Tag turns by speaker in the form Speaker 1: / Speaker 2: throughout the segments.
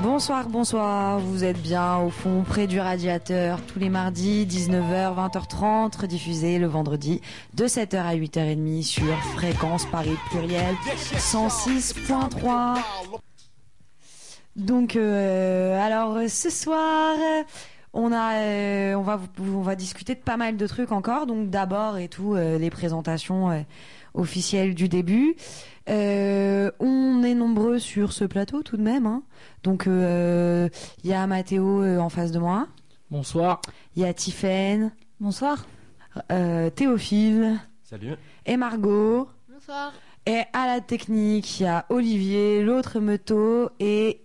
Speaker 1: Bonsoir, vous êtes bien au fond près du radiateur tous les mardis 19h 20h30 rediffusé le vendredi de 7h à 8h30 sur Fréquence Paris Pluriel 106.3. Donc alors ce soir on va discuter de pas mal de trucs encore. Donc d'abord et tout les présentations officielles du début. On est nombreux sur ce plateau tout de même, hein. Donc il y a Mathéo en face de moi.
Speaker 2: Bonsoir.
Speaker 1: Il y a Tiffaine.
Speaker 3: Bonsoir.
Speaker 1: Théophile.
Speaker 4: Salut.
Speaker 1: Et Margot.
Speaker 3: Bonsoir.
Speaker 1: Et à la technique, il y a Olivier, l'autre Meuteau et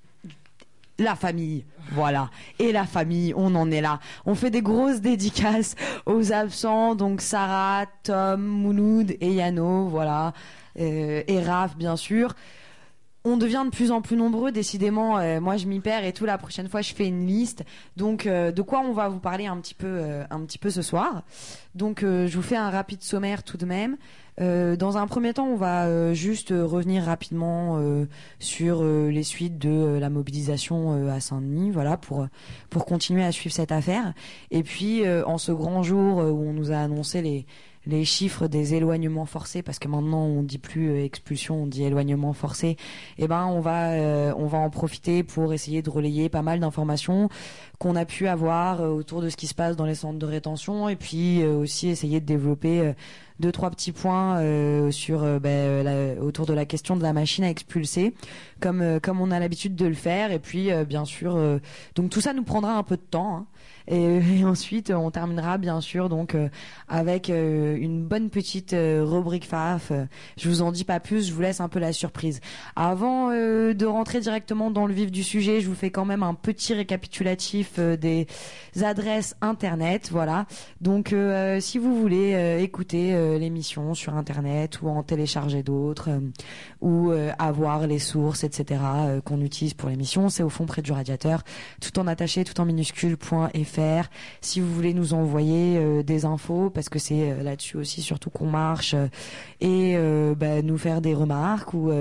Speaker 1: la famille. Voilà. Et la famille, on en est là. On fait des grosses dédicaces aux absents, donc Sarah, Tom, Mouloud et Yano, voilà. Et Raph, bien sûr. On devient de plus en plus nombreux, décidément. Moi, je m'y perds et tout. La prochaine fois, je fais une liste. Donc, de quoi on va vous parler un petit peu ce soir. Donc, je vous fais un rapide sommaire tout de même. Dans un premier temps, on va juste revenir rapidement sur les suites de la mobilisation à Saint-Denis, voilà, pour continuer à suivre cette affaire. Et puis, en ce grand jour où on nous a annoncé les chiffres des éloignements forcés, parce que maintenant on dit plus expulsion, on dit éloignement forcé. Et ben on va en profiter pour essayer de relayer pas mal d'informations qu'on a pu avoir autour de ce qui se passe dans les centres de rétention, et puis aussi essayer de développer 2-3 petits points sur autour de la question de la machine à expulser, comme on a l'habitude de le faire. Et puis bien sûr, donc tout ça nous prendra un peu de temps, hein. Et ensuite on terminera bien sûr donc avec une bonne petite rubrique FAF. Je vous en dis pas plus, je vous laisse un peu la surprise. Avant de rentrer directement dans le vif du sujet, je vous fais quand même un petit récapitulatif des adresses internet, voilà. Donc si vous voulez écouter l'émission sur internet ou en télécharger d'autres ou avoir les sources, etc. Qu'on utilise pour l'émission, c'est au fond près du radiateur, tout en attaché, tout en minuscule.fr. Si vous voulez nous envoyer des infos, parce que c'est là-dessus aussi surtout qu'on marche, et nous faire des remarques ou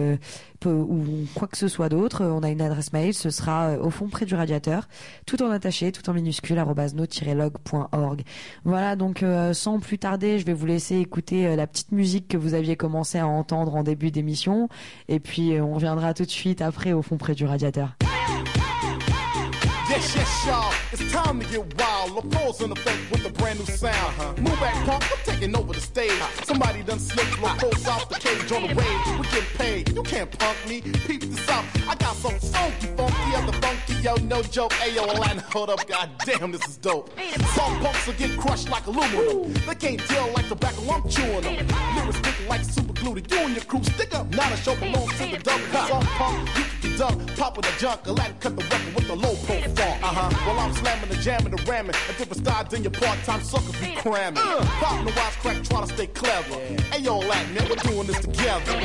Speaker 1: quoi que ce soit d'autre, on a une adresse mail, ce sera au fond près du radiateur, tout en attaché, tout en minuscule @no-log.org. Voilà, donc sans plus tarder, je vais vous laisser écouter la petite musique que vous aviez commencé à entendre en début d'émission, et puis on reviendra tout de suite après au fond près du radiateur.
Speaker 5: Yes, y'all, it's time to get wild. LaFour's in effect with a brand new sound. Move back, punk, I'm taking over the stage. Somebody done slipped LaFour's off the cage on the rage. We getting paid, you can't punk me. Peep this out, I got some funky, other funky, yo, no joke. Ayo, Atlanta, hold up, goddamn, this is dope. Some punks will get crushed like aluminum. They can't deal like tobacco, I'm chewing them. Lyrics sticking like super glue to you and your crew. Stick up, not a show belongs to the double. Some punk, you can get done, pop with a junk, Aladdin cut the record with the low profile. While I'm slamming the jamming the ramming, a different style than your part-time suckers be cramming. Popping the wisecrack, trying to stay clever. Ayo, Latin, man, we're doing this together.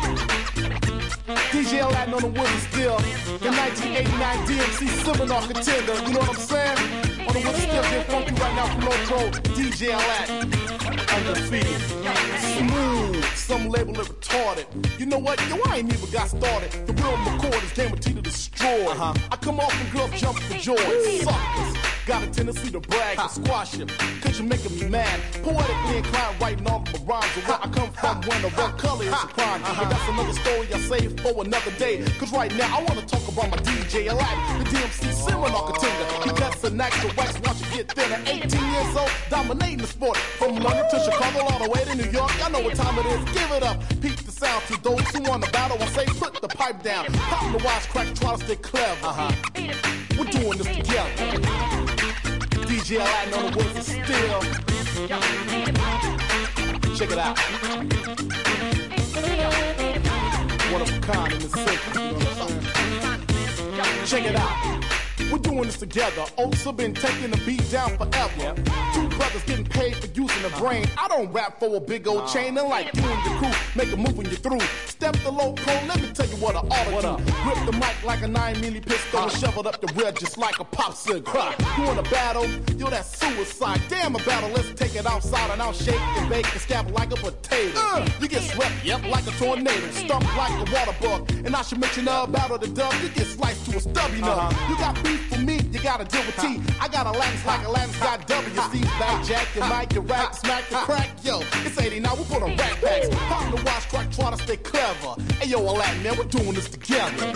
Speaker 5: DJ Latin on the wooden still. The 1989 DMC seminar contender. You know what I'm saying? On the wooden still, getting funky right now from Low DJ Latin. Undefeated. Smooth. Some label it retarded. You know what? Yo, I ain't even got started. The real McCord is guaranteed to destroy. I come off and girls jump for joy. Suckers got a tendency to brag and squash him, cause you're making me mad. Poetically inclined, writing all my rhymes. Where I come from when the red color is a crime. But that's another story I save for another day. Cause right now I wanna talk about my DJ Aladdin, the DMC seminar contender. He cuts a knack to wax, watch you get thinner. 18 years old, dominating the sport. From London to Chicago, all the way to New York. Y'all know what time it is, give it up. Peep the sound to those who want the battle. I say put the pipe down. Pop the wisecrack, try to stay clever. We're doing this together. DJ Aladdin on the woods still. Check it out. One of a kind in the city. You know what I'm saying? Check it out. We're doing this together. Oaks have been taking the beat down forever. Two brothers getting paid for using the brain. I don't rap for a big old chain. And like you and your crew, make a move when you're through. Step the low pro, let me tell you what I ought to do. Grip the mic like a 9mm pistol and shove it up the rear just like a popsicle. You want a battle? Yo, that's suicide. Damn a battle, let's take it outside and I'll shake and bake and scab like a potato. You get swept, yep, like a tornado. Stumped like a water bug. And I should mention about the dub. You get sliced to a stub, you know. You got beef for me, you gotta deal with T. I got Atlantis like Atlantis got W. Steve's back, Jack, your mic, your rack, smack, the crack. Yo, it's 89, we put on rack packs. Pop the watch, track, try to stay clever. Hey, yo, Aladdin, man, we're doing this together.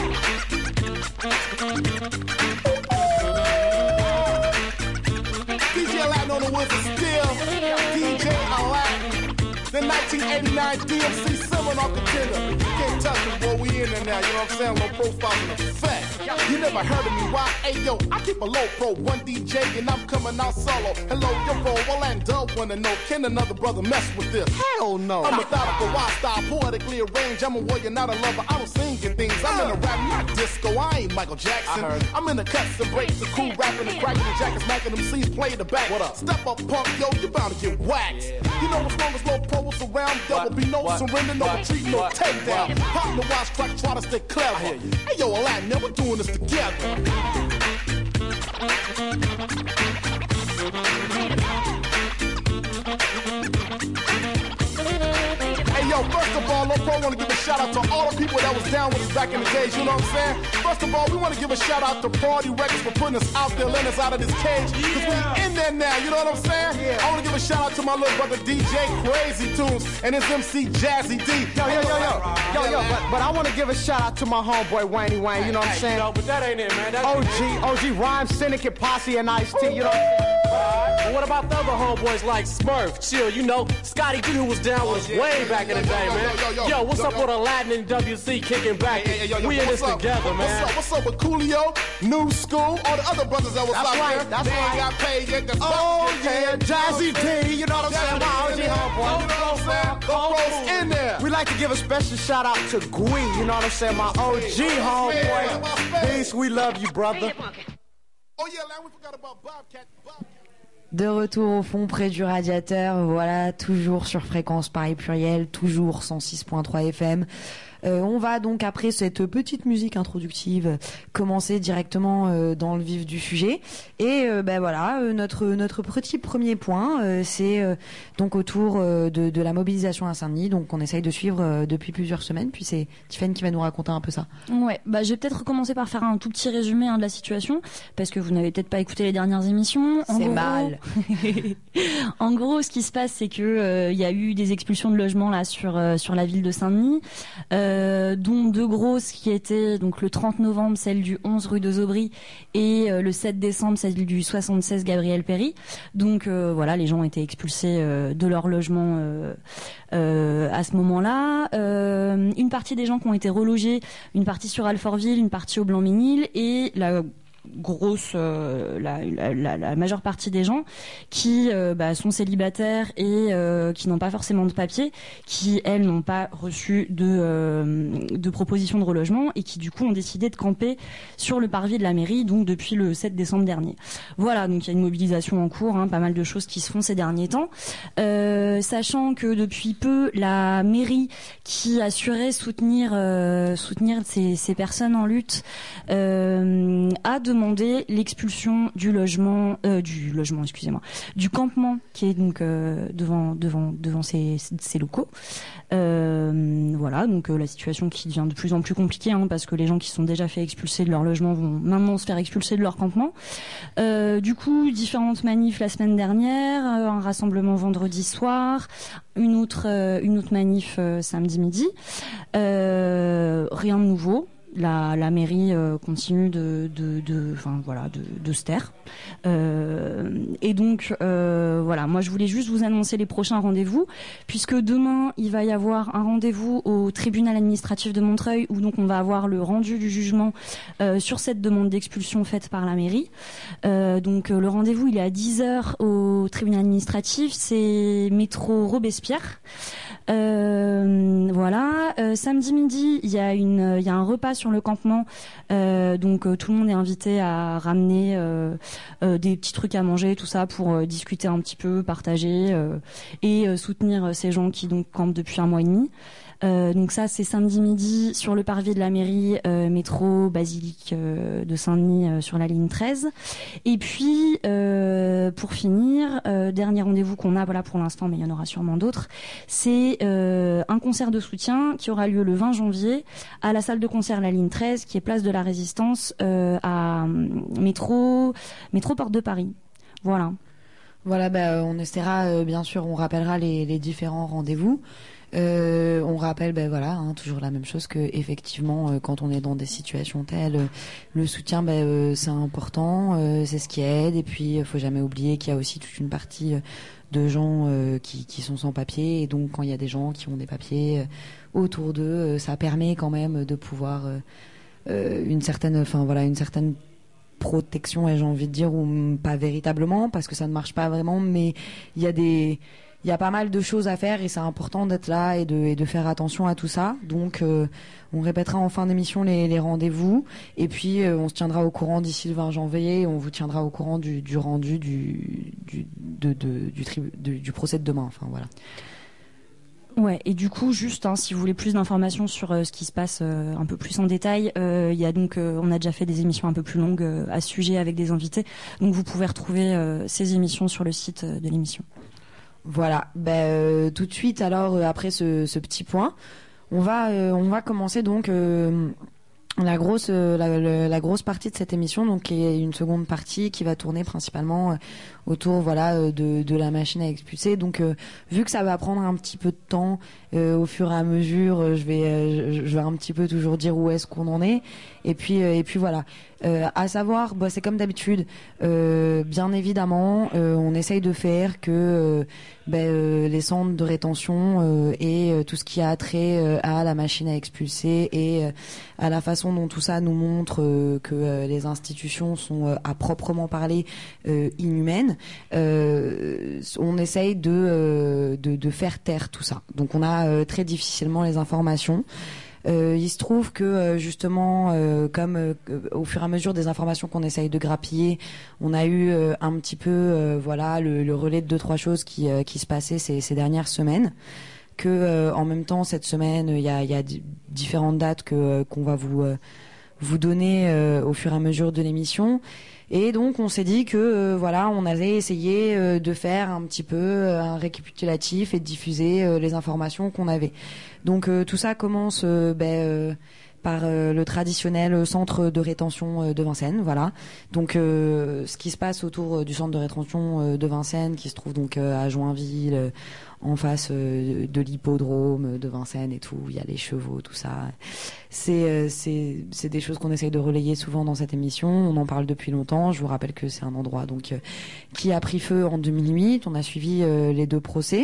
Speaker 5: DJ Aladdin on the woods is still DJ Aladdin. The 1989 DMC seminar contender. You can't touch them, boy, we in there now, you know what I'm saying? Low profile in effect. You never heard of me, why? Hey, yo, I keep a low pro, one DJ, and I'm coming out solo. Hello, yo, bro, well, and Dub wanna know, can another brother mess with this? Hell no. I'm methodical, wild style, poetically arranged. I'm a warrior, not a lover, I don't sing your things. I'm in a rap, not disco, I ain't Michael Jackson. I'm in the cuts and breaks, the cool rapping and cracking the jackets, smacking them C's, play the back. What up? Step up, punk, yo, you bound to get whacked. You know, as long as low pro was around, there will be no surrender, no retreat, no takedown. Pop the watch, crack, try to stay clever. Hey, yo, Aladdin, man, we're doing this together. Hey, yo, first of all, Low Pro want to give a shout out to all the people that was down with us back in the days, you know what I'm saying? First of all, we want to give a shout out to Party Records for putting us out there, letting us out of this cage, because we in there now, you know what I'm saying? I want to give a shout out to my little brother DJ Crazy Tunes and his MC Jazzy D.
Speaker 2: Yo, but I want to give a shout out to my homeboy Wayne, you know what I'm saying?
Speaker 3: No, but that ain't it, man. That's
Speaker 2: OG, Rhyme, Syndicate, Posse, and Ice-T, you know what I'm saying?
Speaker 3: But what about the other homeboys like Smurf, Chill, you know, Scotty G who was down with us way back in the day, man. Yo, what's up with Aladdin and WC kicking back? We in this together, man.
Speaker 5: What's up with Coolio, New School, all the other brothers that was out there?
Speaker 2: That's
Speaker 5: they ain't
Speaker 2: right.
Speaker 5: got paid yet.
Speaker 2: Jazzy D, you know what I'm saying? My OG homeboy.
Speaker 5: You know what I'm saying? The pros in there.
Speaker 2: We like to give a special shout out to Gui, you know what I'm saying? My OG homeboy. Peace, we love you, brother.
Speaker 5: Oh yeah, man, we forgot about Bobcat.
Speaker 1: De retour au fond près du radiateur, voilà, toujours sur Fréquence Paris Pluriel, toujours 106.3 FM. On va donc, après cette petite musique introductive, commencer directement dans le vif du sujet. Et voilà, notre petit premier point, c'est donc autour de la mobilisation à Saint-Denis, donc on essaye de suivre depuis plusieurs semaines. Puis c'est Tiffany qui va nous raconter un peu ça.
Speaker 4: Ouais, je vais peut-être recommencer par faire un tout petit résumé de la situation, parce que vous n'avez peut-être pas écouté les dernières émissions.
Speaker 1: C'est mal.
Speaker 4: En gros, ce qui se passe, c'est que il y a eu des expulsions de logements là sur la ville de Saint-Denis. Dont deux grosses qui étaient donc le 30 novembre, celle du 11 rue de Zobry, et le 7 décembre, celle du 76 Gabriel Péry. Donc voilà, les gens ont été expulsés de leur logement à ce moment-là. Une partie des gens qui ont été relogés, une partie sur Alfortville, une partie au Blanc-Ménil, et la majeure partie des gens qui sont célibataires et qui n'ont pas forcément de papier, qui elles n'ont pas reçu de proposition de relogement et qui du coup ont décidé de camper sur le parvis de la mairie, donc depuis le 7 décembre dernier. Voilà, donc il y a une mobilisation en cours, pas mal de choses qui se font ces derniers temps, sachant que depuis peu la mairie qui assurait soutenir ces personnes en lutte a demandé l'expulsion du campement qui est donc devant ces locaux. Voilà, donc la situation qui devient de plus en plus compliquée, parce que les gens qui sont déjà fait expulser de leur logement vont maintenant se faire expulser de leur campement. Du coup, différentes manifs la semaine dernière, un rassemblement vendredi soir, une autre manif samedi midi. Rien de nouveau. La mairie continue de se taire. Et donc voilà, moi je voulais juste vous annoncer les prochains rendez-vous, puisque demain il va y avoir un rendez-vous au tribunal administratif de Montreuil, où donc on va avoir le rendu du jugement sur cette demande d'expulsion faite par la mairie. Donc le rendez-vous il est à 10h au tribunal administratif, c'est métro Robespierre. Voilà. Samedi midi, il y a un repas sur le campement. Donc tout le monde est invité à ramener des petits trucs à manger, tout ça pour discuter un petit peu, partager et soutenir ces gens qui donc campent depuis 1 mois et demi. Donc ça, c'est samedi midi sur le parvis de la mairie, métro Basilique de Saint-Denis sur la ligne 13. Et puis, pour finir, dernier rendez-vous qu'on a, voilà pour l'instant, mais il y en aura sûrement d'autres, c'est un concert de soutien qui aura lieu le 20 janvier à la salle de concert La Ligne 13, qui est place de la Résistance à métro Porte de Paris. Voilà.
Speaker 1: Voilà, on essaiera, bien sûr, on rappellera les différents rendez-vous. On rappelle, toujours la même chose que effectivement, quand on est dans des situations telles, le soutien, c'est important, c'est ce qui aide. Et puis, il faut jamais oublier qu'il y a aussi toute une partie de gens qui sont sans papier. Et donc, quand il y a des gens qui ont des papiers autour d'eux, ça permet quand même de pouvoir une certaine protection, ai-je envie de dire, ou pas véritablement, parce que ça ne marche pas vraiment, mais il y a pas mal de choses à faire et c'est important d'être là et de faire attention à tout ça. Donc on répétera en fin d'émission les rendez-vous et puis on se tiendra au courant d'ici le 20 janvier et on vous tiendra au courant du rendu du procès de demain. Enfin voilà.
Speaker 4: Ouais, et du coup, juste, si vous voulez plus d'informations sur ce qui se passe un peu plus en détail, il y a donc, on a déjà fait des émissions un peu plus longues à ce sujet avec des invités, donc vous pouvez retrouver ces émissions sur le site de l'émission. Voilà, tout de suite alors après ce petit point, on va commencer donc la grosse partie de cette émission, donc qui est une seconde partie qui va tourner principalement autour de la machine à expulser. Donc vu que ça va prendre un petit peu de temps au fur et à mesure, je vais un petit peu toujours dire où est-ce qu'on en est et puis voilà. À savoir, c'est comme d'habitude, bien évidemment, on essaye de faire que les centres de rétention et tout ce qui a trait à la machine à expulser et à la façon dont tout ça nous montre que les institutions sont à proprement parler inhumaines, on essaye de faire taire tout ça. Donc on a très difficilement les informations. Il se trouve que justement, comme au fur et à mesure des informations qu'on essaye de grappiller, on a eu un petit peu le relais de 2-3 choses qui se passaient ces dernières semaines. Que en même temps cette semaine, il y a différentes dates qu'on va vous donner au fur et à mesure de l'émission. Et donc on s'est dit que on allait essayer de faire un petit peu un récapitulatif et de diffuser les informations qu'on avait. Donc tout ça commence par le traditionnel centre de rétention de Vincennes, voilà. Donc ce qui se passe autour du centre de rétention de Vincennes, qui se trouve donc à Joinville, en face de l'hippodrome de Vincennes et tout, il y a les chevaux, tout ça. C'est des choses qu'on essaye de relayer souvent dans cette émission. On en parle depuis longtemps. Je vous rappelle que c'est un endroit donc qui a pris feu en 2008. On a suivi les 2 procès.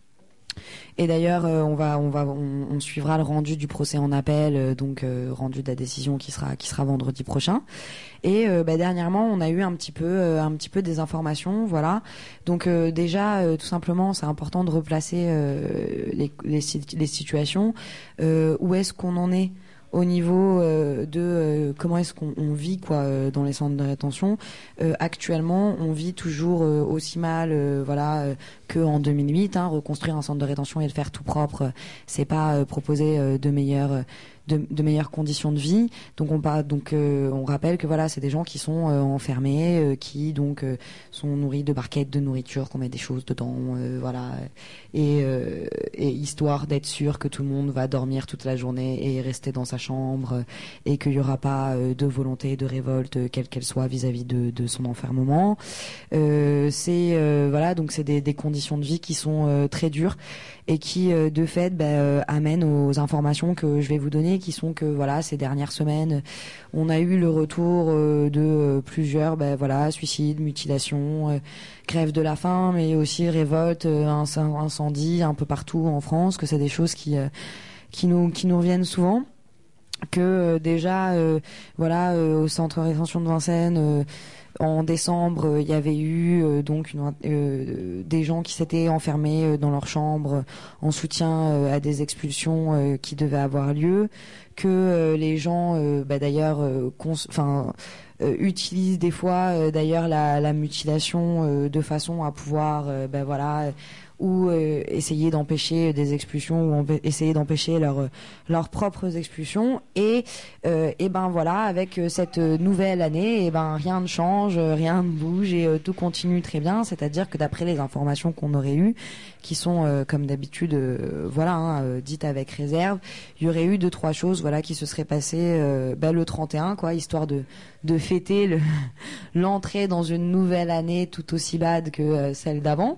Speaker 4: Et d'ailleurs, on suivra le rendu du procès en appel, donc rendu de la décision qui sera vendredi prochain. Et dernièrement, on a eu un petit peu des informations, voilà. Donc déjà, tout simplement, c'est important de replacer les situations. Où est-ce qu'on en est au niveau de comment est-ce qu'on vit dans les centres de rétention. Actuellement, on vit toujours aussi mal que en 2008. Reconstruire un centre de rétention et le faire tout propre, c'est pas proposer de meilleures conditions de vie. Donc on rappelle que c'est des gens qui sont enfermés, qui donc sont nourris de barquettes de nourriture, qu'on met des choses dedans, et histoire d'être sûr que tout le monde va dormir toute la journée et rester dans sa chambre et qu'il y aura pas de volonté de révolte quelle qu'elle soit vis-à-vis de son enfermement. Donc c'est des conditions de vie qui sont très dures et qui de fait amènent aux informations que je vais vous donner, qui sont que ces dernières semaines on a eu le retour de plusieurs suicides, mutilations, grève de la faim, mais aussi révolte, incendie un peu partout en France, que c'est des choses qui nous reviennent souvent. Que déjà au centre de rétention de Vincennes
Speaker 1: En décembre, il y avait eu donc des gens qui s'étaient enfermés dans leur chambre en soutien à des expulsions qui devaient avoir lieu, que les gens d'ailleurs utilisent des fois d'ailleurs la mutilation de façon à pouvoir ou essayer d'empêcher des expulsions ou essayer d'empêcher leurs propres expulsions et avec cette nouvelle année rien ne change, rien ne bouge et tout continue très bien, c'est-à-dire que d'après les informations qu'on aurait eues qui sont comme d'habitude dites avec réserve, il y aurait eu 2-3 choses qui se seraient passées le 31 histoire de fêter l'entrée dans une nouvelle année tout aussi bad que celle d'avant.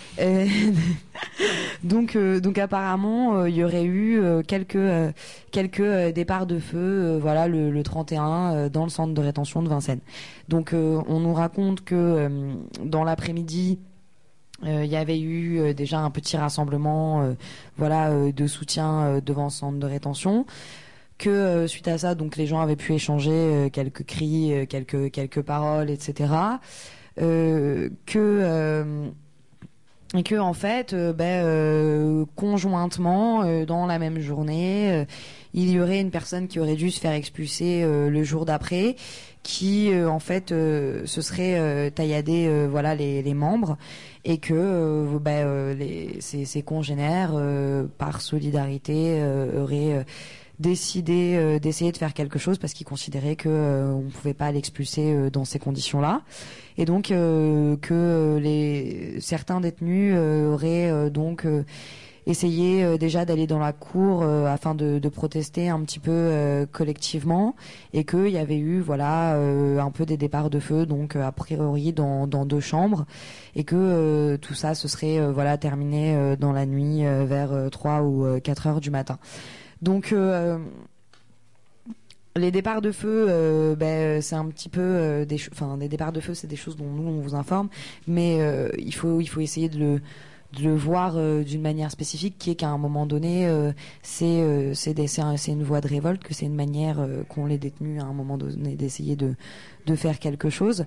Speaker 1: Donc apparemment il y aurait eu quelques départs de feu le 31 dans le centre de rétention de Vincennes. Donc on nous raconte que dans l'après-midi il y avait eu déjà un petit rassemblement de soutien devant le centre de rétention, que suite à ça donc les gens avaient pu échanger quelques cris, quelques paroles, etc. Et que en fait conjointement dans la même journée il y aurait une personne qui aurait dû se faire expulser le jour d'après, qui en fait se serait tailladé les membres, et que ses congénères par solidarité auraient décidé d'essayer de faire quelque chose parce qu'ils considéraient que on pouvait pas l'expulser dans ces conditions-là, et donc que certains détenus auraient essayé déjà d'aller dans la cour afin de protester un petit peu collectivement, et qu'il y avait eu un peu des départs de feu donc a priori dans 2 chambres, et que tout ça se serait terminé dans la nuit vers 3 ou 4 heures du matin. Donc les départs de feu, c'est un petit peu des départs de feu, c'est des choses dont nous on vous informe, mais il faut essayer de le voir d'une manière spécifique, qui est qu'à un moment donné c'est une voie de révolte, que c'est une manière qu'ont les détenus à un moment donné d'essayer de faire quelque chose,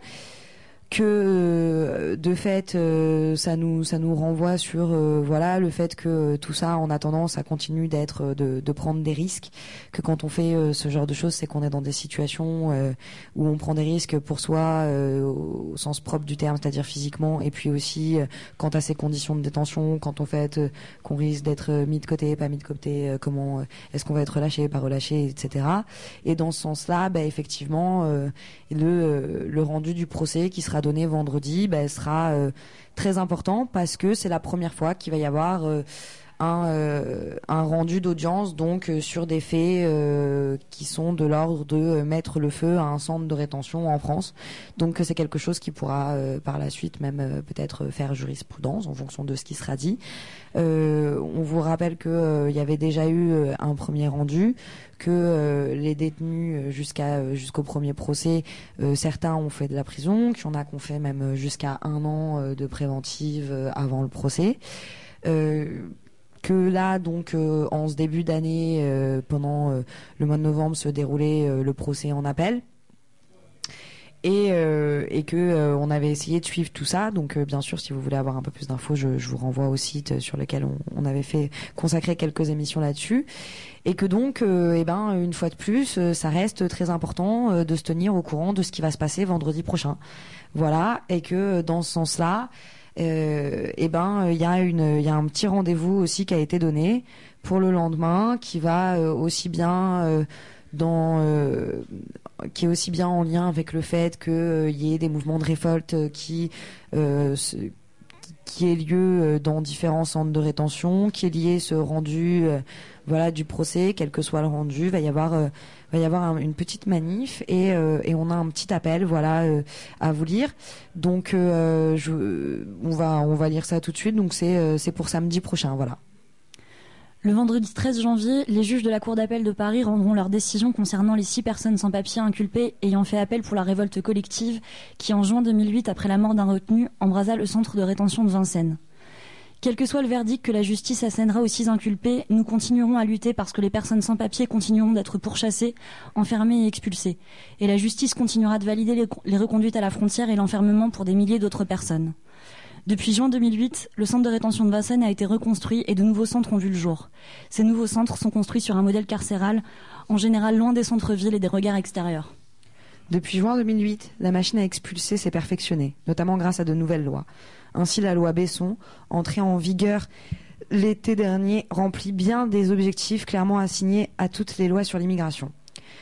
Speaker 1: que de fait ça nous renvoie sur le fait que tout ça en attendant ça continue de prendre des risques, que quand on fait ce genre de choses, c'est qu'on est dans des situations où on prend des risques pour soi au sens propre du terme, c'est-à-dire physiquement, et puis aussi quant à ces conditions de détention, quand on fait qu'on risque d'être mis de côté, pas mis de côté, comment est-ce qu'on va être relâché, pas relâché, etc. Et dans ce sens-là, effectivement le rendu du procès qui sera donné vendredi sera très important, parce que c'est la première fois qu'il va y avoir un rendu d'audience donc sur des faits qui sont de l'ordre de mettre le feu à un centre de rétention en France. Donc c'est quelque chose qui pourra par la suite même peut-être faire jurisprudence en fonction de ce qui sera dit. On vous rappelle que il y avait déjà eu un premier rendu, que les détenus jusqu'au premier procès, certains ont fait de la prison, qu'il y en a qui ont fait même jusqu'à 1 an de préventive avant le procès. Que là donc en ce début d'année, pendant le mois de novembre, se déroulait le procès en appel, et que on avait essayé de suivre tout ça. Donc bien sûr, si vous voulez avoir un peu plus d'infos, je vous renvoie au site sur lequel on avait consacré quelques émissions là-dessus, et que donc une fois de plus ça reste très important de se tenir au courant de ce qui va se passer vendredi prochain, et que dans ce sens-là il y a un petit rendez-vous aussi qui a été donné pour le lendemain, qui va aussi bien qui est aussi bien en lien avec le fait qu'il y ait des mouvements de révolte qui ait lieu dans différents centres de rétention, qui est lié ce rendu du procès, quel que soit le rendu. Va y avoir une petite manif, et on a un petit appel à vous lire. Donc on va lire ça tout de suite. Donc c'est pour samedi prochain, voilà.
Speaker 4: Le vendredi 13 janvier, les juges de la Cour d'appel de Paris rendront leur décision concernant les 6 personnes sans papier inculpées ayant fait appel pour la révolte collective qui, en juin 2008, après la mort d'un retenu, embrasa le centre de rétention de Vincennes. Quel que soit le verdict que la justice assènera aux 6 inculpés, nous continuerons à lutter parce que les personnes sans papier continueront d'être pourchassées, enfermées et expulsées. Et la justice continuera de valider les reconduites à la frontière et l'enfermement pour des milliers d'autres personnes. Depuis juin 2008, le centre de rétention de Vincennes a été reconstruit et de nouveaux centres ont vu le jour. Ces nouveaux centres sont construits sur un modèle carcéral, en général loin des centres-villes et des regards extérieurs.
Speaker 1: Depuis juin 2008, la machine à expulser s'est perfectionnée, notamment grâce à de nouvelles lois. Ainsi, la loi Besson, entrée en vigueur l'été dernier, remplit bien des objectifs clairement assignés à toutes les lois sur l'immigration.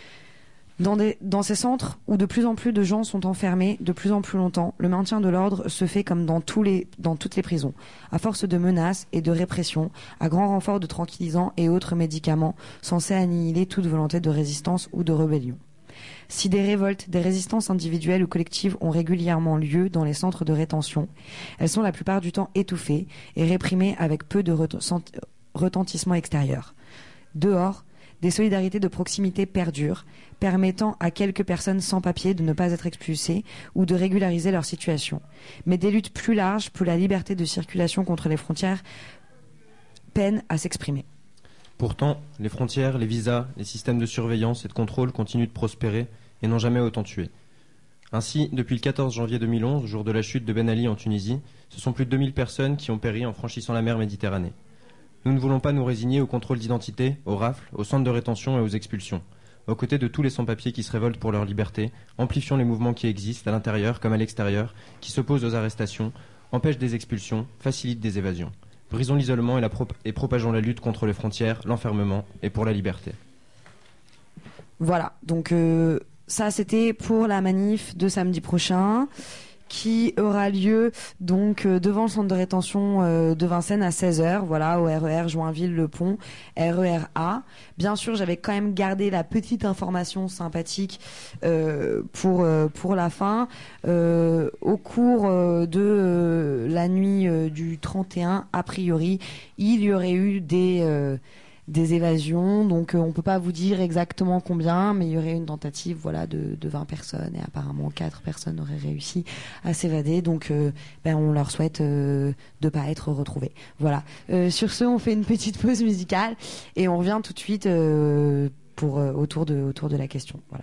Speaker 1: Dans ces centres où de plus en plus de gens sont enfermés de plus en plus longtemps, le maintien de l'ordre se fait comme dans toutes les prisons, à force de menaces et de répression, à grand renfort de tranquillisants et autres médicaments censés annihiler toute volonté de résistance ou de rébellion. Si des révoltes, des résistances individuelles ou collectives ont régulièrement lieu dans les centres de rétention, elles sont la plupart du temps étouffées et réprimées avec peu de retentissement extérieur. Dehors, des solidarités de proximité perdurent, permettant à quelques personnes sans papier de ne pas être expulsées ou de régulariser leur situation. Mais des luttes plus larges pour la liberté de circulation contre les frontières peinent à s'exprimer.
Speaker 6: Pourtant, les frontières, les visas, les systèmes de surveillance et de contrôle continuent de prospérer et n'ont jamais autant tué. Ainsi, depuis le 14 janvier 2011, jour de la chute de Ben Ali en Tunisie, ce sont plus de 2000 personnes qui ont péri en franchissant la mer Méditerranée. Nous ne voulons pas nous résigner au contrôle d'identité, aux rafles, aux centres de rétention et aux expulsions. Aux côtés de tous les sans-papiers qui se révoltent pour leur liberté, amplifions les mouvements qui existent à l'intérieur comme à l'extérieur, qui s'opposent aux arrestations, empêchent des expulsions, facilitent des évasions. Brisons l'isolement et propageons la lutte contre les frontières, l'enfermement et pour la liberté.
Speaker 1: Voilà, donc ça c'était pour la manif de samedi prochain qui aura lieu donc devant le centre de rétention de Vincennes à 16h, voilà, au RER Joinville-Le-Pont, RER A. Bien sûr, j'avais quand même gardé la petite information sympathique pour la fin. Au cours de la nuit du 31, a priori, il y aurait eu des évasions, donc on peut pas vous dire exactement combien, mais il y aurait une tentative, voilà, de 20 personnes et apparemment 4 personnes auraient réussi à s'évader, donc on leur souhaite de pas être retrouvés. Voilà. Sur ce, on fait une petite pause musicale et on revient tout de suite pour autour de la question. Voilà.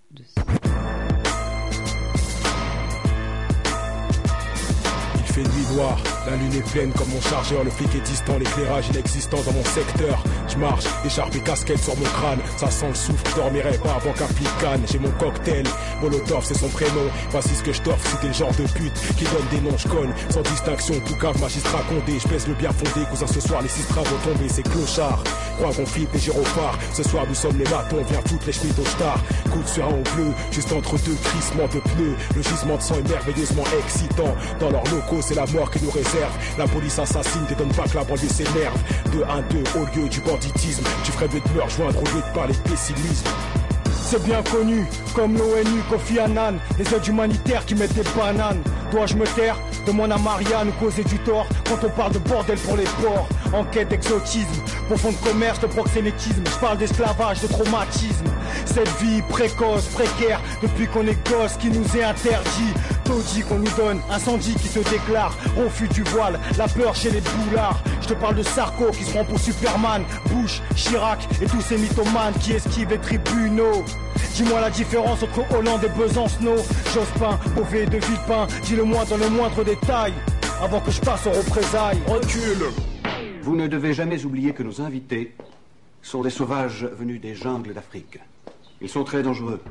Speaker 5: Il fait nuit noire, la lune est pleine comme mon chargeur. Le flic est distant, l'éclairage inexistant dans mon secteur. Je marche, écharpe et casquette sur mon crâne. Ça sent le souffle, je dormirai pas avant qu'un flic canne. J'ai mon cocktail, Molotov c'est son prénom. Voici ce que je t'offre, si t'es le genre de pute qui donne des noms, je cogne. Sans distinction, tout cave, magistrat condé. Je pèse le bien fondé, cousin ce soir les 6 trains vont tomber. C'est clochard, crois qu'on flippe les gyrophares. Ce soir nous sommes les matons, viens foutre les schmitts au star. Coup de surin au bleu, juste entre deux crissements de pneus. Le gisement de sang est merveilleusement excitant. Dans leurs locaux c'est la mort qui nous réserve. La police assassine, t'étonne pas que la banlieue s'énerve. 2-1-2 au lieu du banditisme. Tu ferais mieux de me rejoindre au lieu de parler de pessimisme. C'est bien connu, comme l'ONU, Kofi Annan, les aides humanitaires qui mettent des bananes. Dois-je me taire? Demande à Marianne ou causer du tort quand on parle de bordel pour les porcs. Enquête d'exotisme, profond de commerce, de proxénétisme. Je parle d'esclavage, de traumatisme. Cette vie précoce, précaire, depuis qu'on est gosse, qui nous est interdit. Taudis qu'on nous donne, incendie qui se déclare. Refus du voile, la peur chez les boulards. Je te parle de Sarko qui se prend pour Superman. Bush, Chirac et tous ces mythomanes qui esquivent les tribunaux. Dis-moi la différence entre Hollande et Besancenot. Jospin, Beauvais de Villepin, dis-le-moi dans le moindre détail avant que je passe aux représailles. Recule.
Speaker 7: Vous ne devez jamais oublier que nos invités sont des sauvages venus des jungles d'Afrique. Ils sont très dangereux.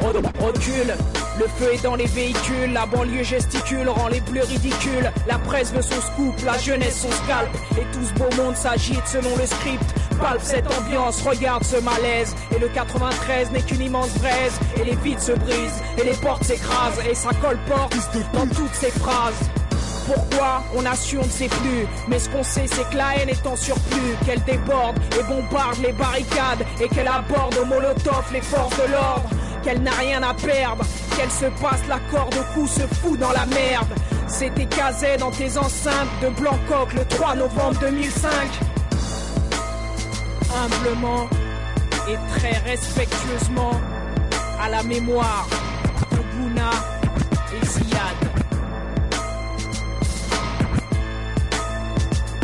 Speaker 8: Recule, le feu est dans les véhicules, la banlieue gesticule, rend les bleus ridicules. La presse veut son scoop, la jeunesse son scalp, et tout ce beau monde s'agite selon le script. Palpe cette ambiance, regarde ce malaise. Et le 93 n'est qu'une immense braise, et les vides se brisent, et les portes s'écrasent, et ça colporte dans toutes ces phrases. Pourquoi on a su, on ne sait plus. Mais ce qu'on sait, c'est que la haine est en surplus, qu'elle déborde et bombarde les barricades, et qu'elle aborde au molotov les forces de l'ordre. Qu'elle n'a rien à perdre, qu'elle se passe la corde au cou, se fout dans la merde. C'était casé dans tes enceintes de Blancoc le 3 novembre 2005. Humblement et très respectueusement, à la mémoire de Bouna et Ziad.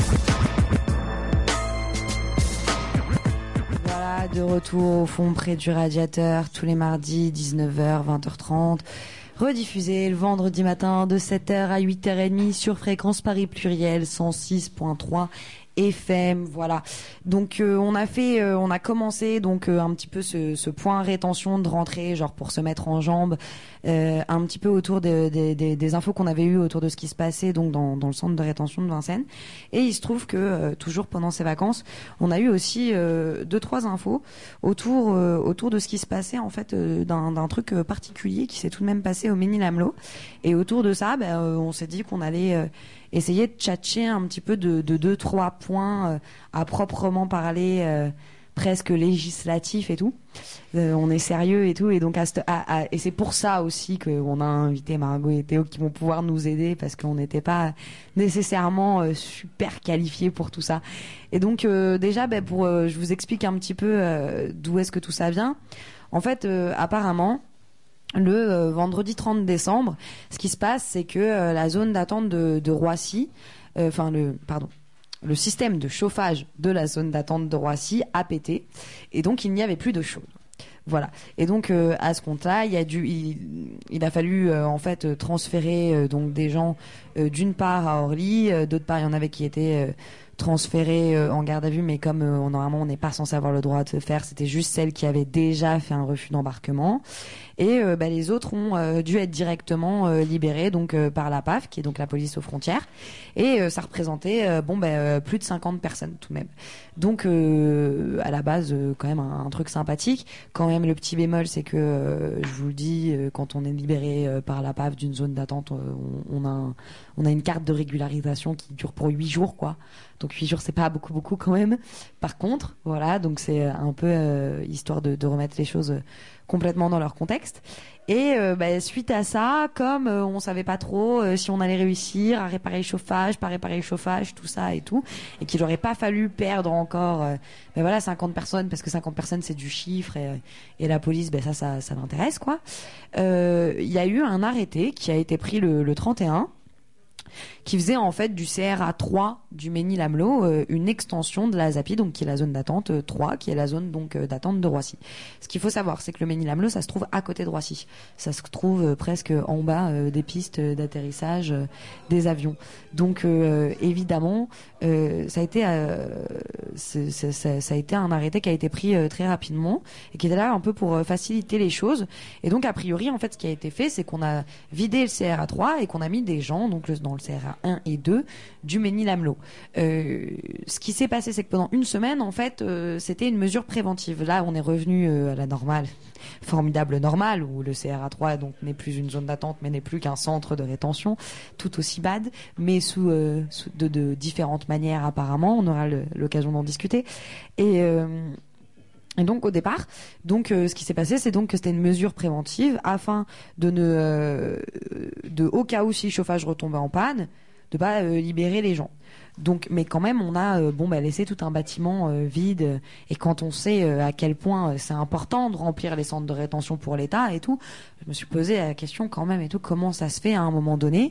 Speaker 1: de retour au fond près du radiateur tous les mardis 19h, 20h30. Rediffusé le vendredi matin de 7h à 8h30 sur Fréquence Paris Pluriel 106.3 FM, voilà. Donc on a commencé donc un petit peu ce point rétention de rentrée, genre pour se mettre en jambes, un petit peu autour des infos qu'on avait eues autour de ce qui se passait donc dans le centre de rétention de Vincennes. Et il se trouve que toujours pendant ces vacances, on a eu aussi 2-3 infos autour de ce qui se passait en fait d'un truc particulier qui s'est tout de même passé au Mesnil-Amelot. Et autour de ça, on s'est dit qu'on allait essayer de tchatcher un petit peu de 2-3 points à proprement parler, presque législatifs et tout. On est sérieux et tout, et donc et c'est pour ça aussi qu'on a invité Margot et Théo qui vont pouvoir nous aider, parce qu'on n'était pas nécessairement super qualifiés pour tout ça. Et donc déjà, je vous explique un petit peu d'où est-ce que tout ça vient. En fait, apparemment, le vendredi 30 décembre, ce qui se passe, c'est que la zone d'attente de Roissy, le système de chauffage de la zone d'attente de Roissy a pété, et donc il n'y avait plus de chaude. Voilà. Et donc à ce compte-là, il a fallu en fait transférer donc des gens d'une part à Orly, d'autre part il y en avait qui étaient transférés en garde à vue, mais comme normalement on n'est pas censé avoir le droit de se faire, c'était juste celles qui avaient déjà fait un refus d'embarquement. Et les autres ont dû être directement libérés donc par la PAF, qui est donc la police aux frontières. Et ça représentait plus de 50 personnes tout de même. Donc à la base quand même un truc sympathique. Quand même le petit bémol, c'est que je vous le dis, quand on est libéré par la PAF d'une zone d'attente, on a une carte de régularisation qui dure pour 8 jours quoi. Donc 8 jours, c'est pas beaucoup quand même. Par contre, voilà, donc c'est un peu histoire de remettre les choses complètement dans leur contexte. Et suite à ça, comme on savait pas trop si on allait réussir à réparer le chauffage, pas réparer le chauffage, tout ça et tout, et qu'il aurait pas fallu perdre encore 50 personnes, parce que 50 personnes c'est du chiffre, et la police, ça l'intéresse quoi. Il y a eu un arrêté qui a été pris le 31, qui faisait en fait du CRA 3 du Mesnil-Amelot une extension de la ZAPI, donc qui est la zone d'attente 3, qui est la zone donc d'attente de Roissy. Ce qu'il faut savoir, c'est que le Mesnil-Amelot, ça se trouve à côté de Roissy. Ça se trouve presque en bas des pistes d'atterrissage des avions. Donc évidemment, ça a été un arrêté qui a été pris très rapidement et qui était là un peu pour faciliter les choses. Et donc a priori, en fait, ce qui a été fait, c'est qu'on a vidé le CRA 3 et qu'on a mis des gens donc dans le CRA 1 et 2 du Mesnil-Amelot. Ce qui s'est passé, c'est que pendant une semaine, en fait, c'était une mesure préventive. Là, on est revenu à la normale, formidable normale, où le CRA 3 donc n'est plus une zone d'attente, mais n'est plus qu'un centre de rétention, tout aussi bad, mais sous de différentes manières apparemment. On aura l'occasion d'en discuter. Et donc au départ, ce qui s'est passé, c'est donc que c'était une mesure préventive afin de au cas où si le chauffage retombait en panne, de pas libérer les gens. Donc, mais quand même, on a laissé tout un bâtiment vide. Et quand on sait à quel point c'est important de remplir les centres de rétention pour l'État et tout, je me suis posé la question quand même et tout, comment ça se fait à un moment donné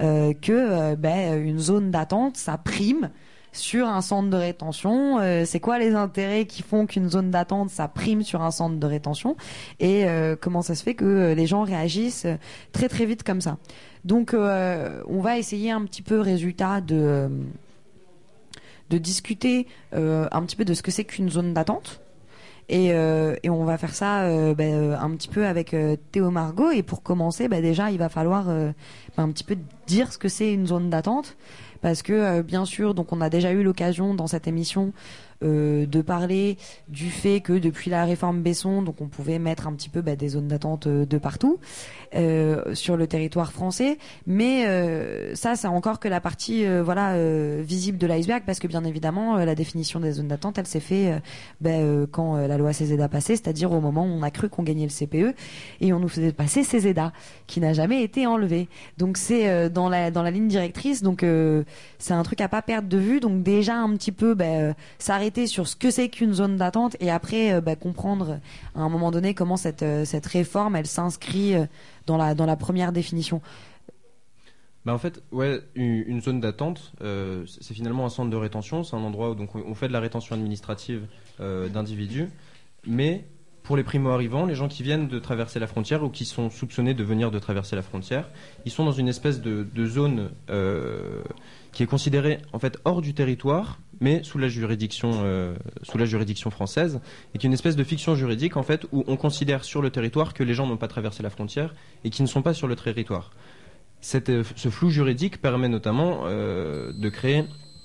Speaker 1: une zone d'attente, ça prime sur un centre de rétention. C'est quoi les intérêts qui font qu'une zone d'attente ça prime sur un centre de rétention, et comment ça se fait que les gens réagissent très très vite comme ça. Donc on va essayer un petit peu résultat de discuter un petit peu de ce que c'est qu'une zone d'attente. Et on va faire ça un petit peu avec Théo Margot. Et pour commencer, déjà, il va falloir un petit peu dire ce que c'est une zone d'attente. Parce que, bien sûr, donc on a déjà eu l'occasion dans cette émission de parler du fait que depuis la réforme Besson, donc on pouvait mettre un petit peu des zones d'attente de partout sur le territoire français. Mais ça, c'est encore que la partie visible de l'iceberg, parce que bien évidemment, la définition des zones d'attente, elle s'est fait quand la loi CESEDA a passé, c'est-à-dire au moment où on a cru qu'on gagnait le CPE et on nous faisait passer CESEDA, qui n'a jamais été enlevé. Donc c'est dans la ligne directrice, donc c'est un truc à pas perdre de vue. Donc déjà un petit peu s'arrêter sur ce que c'est qu'une zone d'attente, et après comprendre à un moment donné comment cette réforme elle s'inscrit dans la première définition.
Speaker 6: En fait, ouais, une zone d'attente, c'est finalement un centre de rétention. C'est un endroit où donc on fait de la rétention administrative d'individus. mais pour les primo-arrivants, les gens qui viennent de traverser la frontière ou qui sont soupçonnés de venir de traverser la frontière, ils sont dans une espèce de zone qui est considérée en fait hors du territoire, mais sous la juridiction française, et qui est une espèce de fiction juridique en fait où on considère sur le territoire que les gens n'ont pas traversé la frontière et qui ne sont pas sur le territoire. Ce flou juridique permet notamment de créer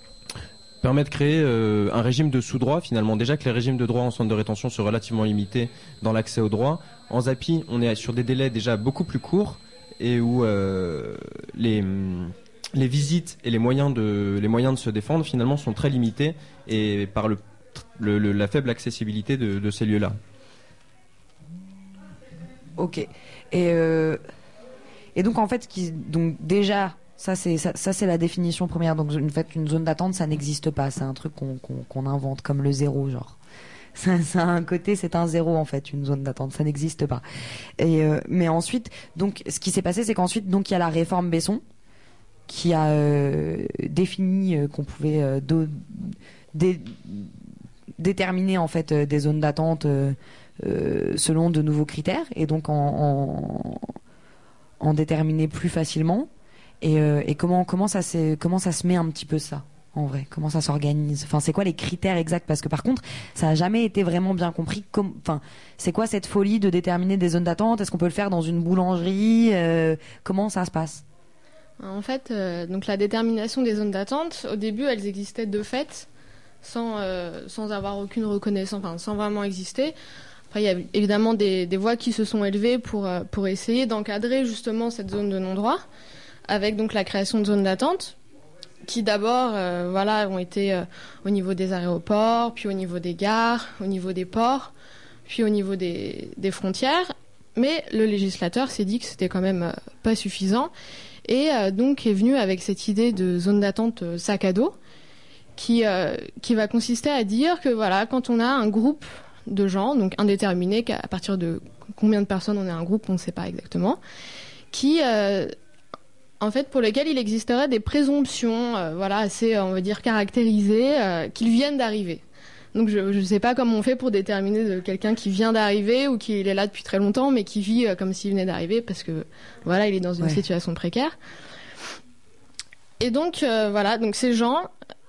Speaker 6: un régime de sous-droit, finalement. Déjà que les régimes de droit en centre de rétention sont relativement limités dans l'accès au droit. En ZAPI, on est sur des délais déjà beaucoup plus courts et où les visites et les moyens de se défendre, finalement, sont très limités et par la faible accessibilité de ces lieux-là.
Speaker 1: Ok. Et donc, en fait, donc déjà... Ça c'est la définition première. Donc en fait une zone d'attente ça n'existe pas. C'est un truc qu'on invente comme le zéro genre. Ça a un côté, c'est un zéro en fait, une zone d'attente, ça n'existe pas. Mais ensuite, donc ce qui s'est passé, c'est qu'ensuite donc il y a la réforme Besson qui a défini qu'on pouvait déterminer en fait des zones d'attente selon de nouveaux critères et donc en déterminer plus facilement. Et comment ça se met un petit peu ça en vrai, comment ça s'organise, enfin c'est quoi les critères exacts, parce que par contre ça a jamais été vraiment bien compris. Enfin c'est quoi cette folie de déterminer des zones d'attente, est-ce qu'on peut le faire dans une boulangerie, comment ça se passe?
Speaker 9: En fait donc la détermination des zones d'attente, au début elles existaient de fait sans avoir aucune reconnaissance, enfin sans vraiment exister. Après il y a évidemment des voix qui se sont élevées pour essayer d'encadrer justement cette zone de non-droit, avec donc la création de zones d'attente qui d'abord ont été au niveau des aéroports, puis au niveau des gares, au niveau des ports, puis au niveau des frontières. Mais le législateur s'est dit que c'était quand même pas suffisant et donc est venu avec cette idée de zone d'attente sac à dos qui va consister à dire que voilà, quand on a un groupe de gens, donc indéterminé, qu'à partir de combien de personnes on est un groupe, on ne sait pas exactement, qui en fait, pour lesquels il existerait des présomptions, assez, on va dire, caractérisées, qu'ils viennent d'arriver. Donc, je ne sais pas comment on fait pour déterminer de quelqu'un qui vient d'arriver ou qui est là depuis très longtemps, mais qui vit comme s'il venait d'arriver, parce que, voilà, il est dans une situation précaire. Et donc, donc ces gens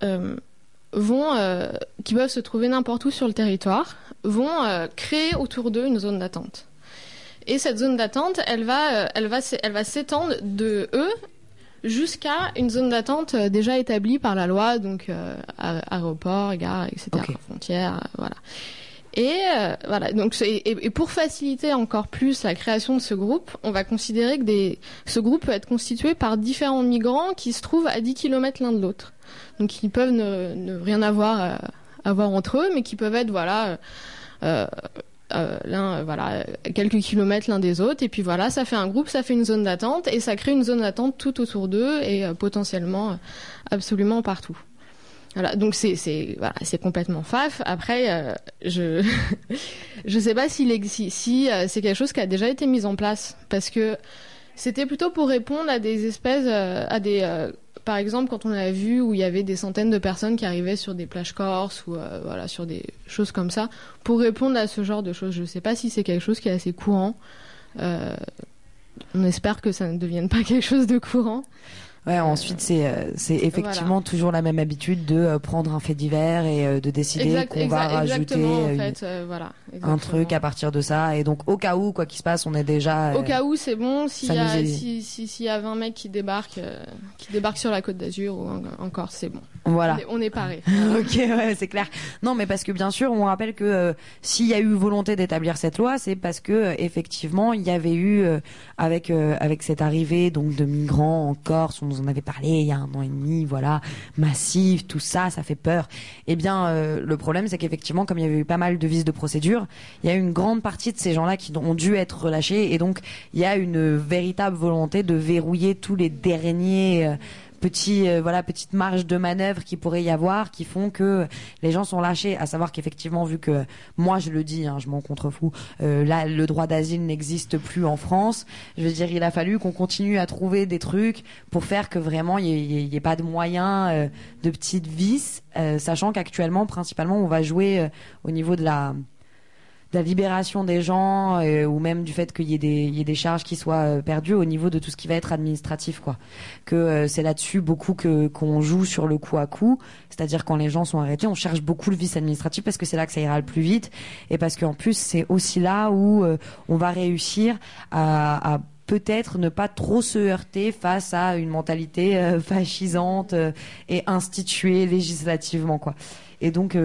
Speaker 9: qui peuvent se trouver n'importe où sur le territoire, vont créer autour d'eux une zone d'attente. Et cette zone d'attente, elle va s'étendre de eux jusqu'à une zone d'attente déjà établie par la loi, donc aéroport, gare, etc., frontières, voilà. Et donc et pour faciliter encore plus la création de ce groupe, on va considérer que ce groupe peut être constitué par différents migrants qui se trouvent à 10 km l'un de l'autre. Donc ils peuvent ne rien avoir entre eux, mais qui peuvent être quelques kilomètres l'un des autres, et puis voilà, ça fait un groupe, ça fait une zone d'attente, et ça crée une zone d'attente tout autour d'eux, et potentiellement absolument partout. Voilà, donc c'est complètement faf. Après, je sais pas si c'est quelque chose qui a déjà été mis en place, parce que c'était plutôt pour répondre à des espèces, par exemple, quand on a vu où il y avait des centaines de personnes qui arrivaient sur des plages corses ou sur des choses comme ça, pour répondre à ce genre de choses. Je ne sais pas si c'est quelque chose qui est assez courant. On espère que ça ne devienne pas quelque chose de courant.
Speaker 1: Ouais, ensuite c'est effectivement toujours la même habitude de prendre un fait divers et de décider qu'on va rajouter un truc à partir de ça, et donc au cas où quoi qu'il se passe, on est déjà
Speaker 9: au cas où c'est bon, s'il y a 20 mecs qui débarquent sur la Côte d'Azur ou en Corse, c'est bon.
Speaker 1: Voilà.
Speaker 9: On est paré.
Speaker 1: Ok, ouais, c'est clair. Non, mais parce que bien sûr, on rappelle que s'il y a eu volonté d'établir cette loi, c'est parce que effectivement, il y avait eu avec cette arrivée donc de migrants en Corse, on nous en avait parlé il y a 1 an et demi, voilà, massif, tout ça, ça fait peur. Eh bien, le problème, c'est qu'effectivement, comme il y avait eu pas mal de vices de procédure, il y a eu une grande partie de ces gens-là qui ont dû être relâchés, et donc il y a une véritable volonté de verrouiller tous les derniers petites marges de manœuvre qui pourrait y avoir, qui font que les gens sont lâchés. À savoir qu'effectivement, vu que moi je le dis, je m'en contrefous, là le droit d'asile n'existe plus en France. Je veux dire, il a fallu qu'on continue à trouver des trucs pour faire que vraiment il y ait pas de moyens de petites vices, sachant qu'actuellement principalement on va jouer au niveau de la libération des gens ou même du fait qu'il y ait des charges qui soient perdues au niveau de tout ce qui va être administratif, quoi. Que c'est là-dessus beaucoup qu'on joue sur le coup à coup, c'est-à-dire quand les gens sont arrêtés, on cherche beaucoup le vice administratif parce que c'est là que ça ira le plus vite et parce qu'en plus c'est aussi là où on va réussir à peut-être ne pas trop se heurter face à une mentalité fascisante et instituée législativement, quoi. Et donc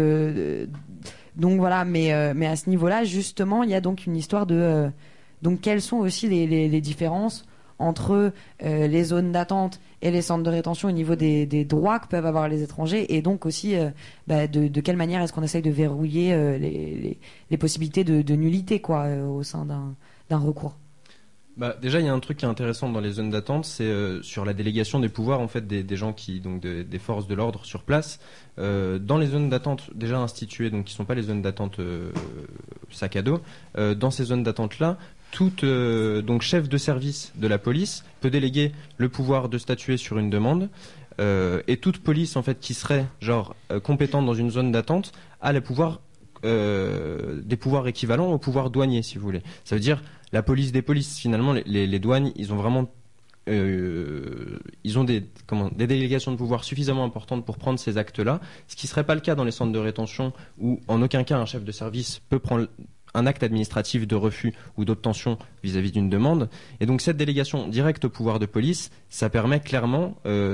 Speaker 1: voilà, mais à ce niveau-là, justement, il y a donc une histoire de donc quelles sont aussi les différences entre les zones d'attente et les centres de rétention au niveau des droits que peuvent avoir les étrangers, et donc aussi de quelle manière est-ce qu'on essaye de verrouiller les possibilités de nullité, quoi, au sein d'un recours.
Speaker 6: Déjà, il y a un truc qui est intéressant dans les zones d'attente, c'est sur la délégation des pouvoirs, en fait, des gens des forces de l'ordre sur place. Dans les zones d'attente déjà instituées, donc qui ne sont pas les zones d'attente sac à dos, dans ces zones d'attente-là, tout donc chef de service de la police peut déléguer le pouvoir de statuer sur une demande, et toute police, en fait, qui serait compétente dans une zone d'attente a les pouvoirs des pouvoirs équivalents aux pouvoirs douaniers, si vous voulez. Ça veut dire la police des polices. Finalement, les douanes, ils ont vraiment ils ont des délégations de pouvoir suffisamment importantes pour prendre ces actes-là, ce qui ne serait pas le cas dans les centres de rétention où en aucun cas un chef de service peut prendre un acte administratif de refus ou d'obtention vis-à-vis d'une demande. Et donc cette délégation directe au pouvoir de police, ça permet clairement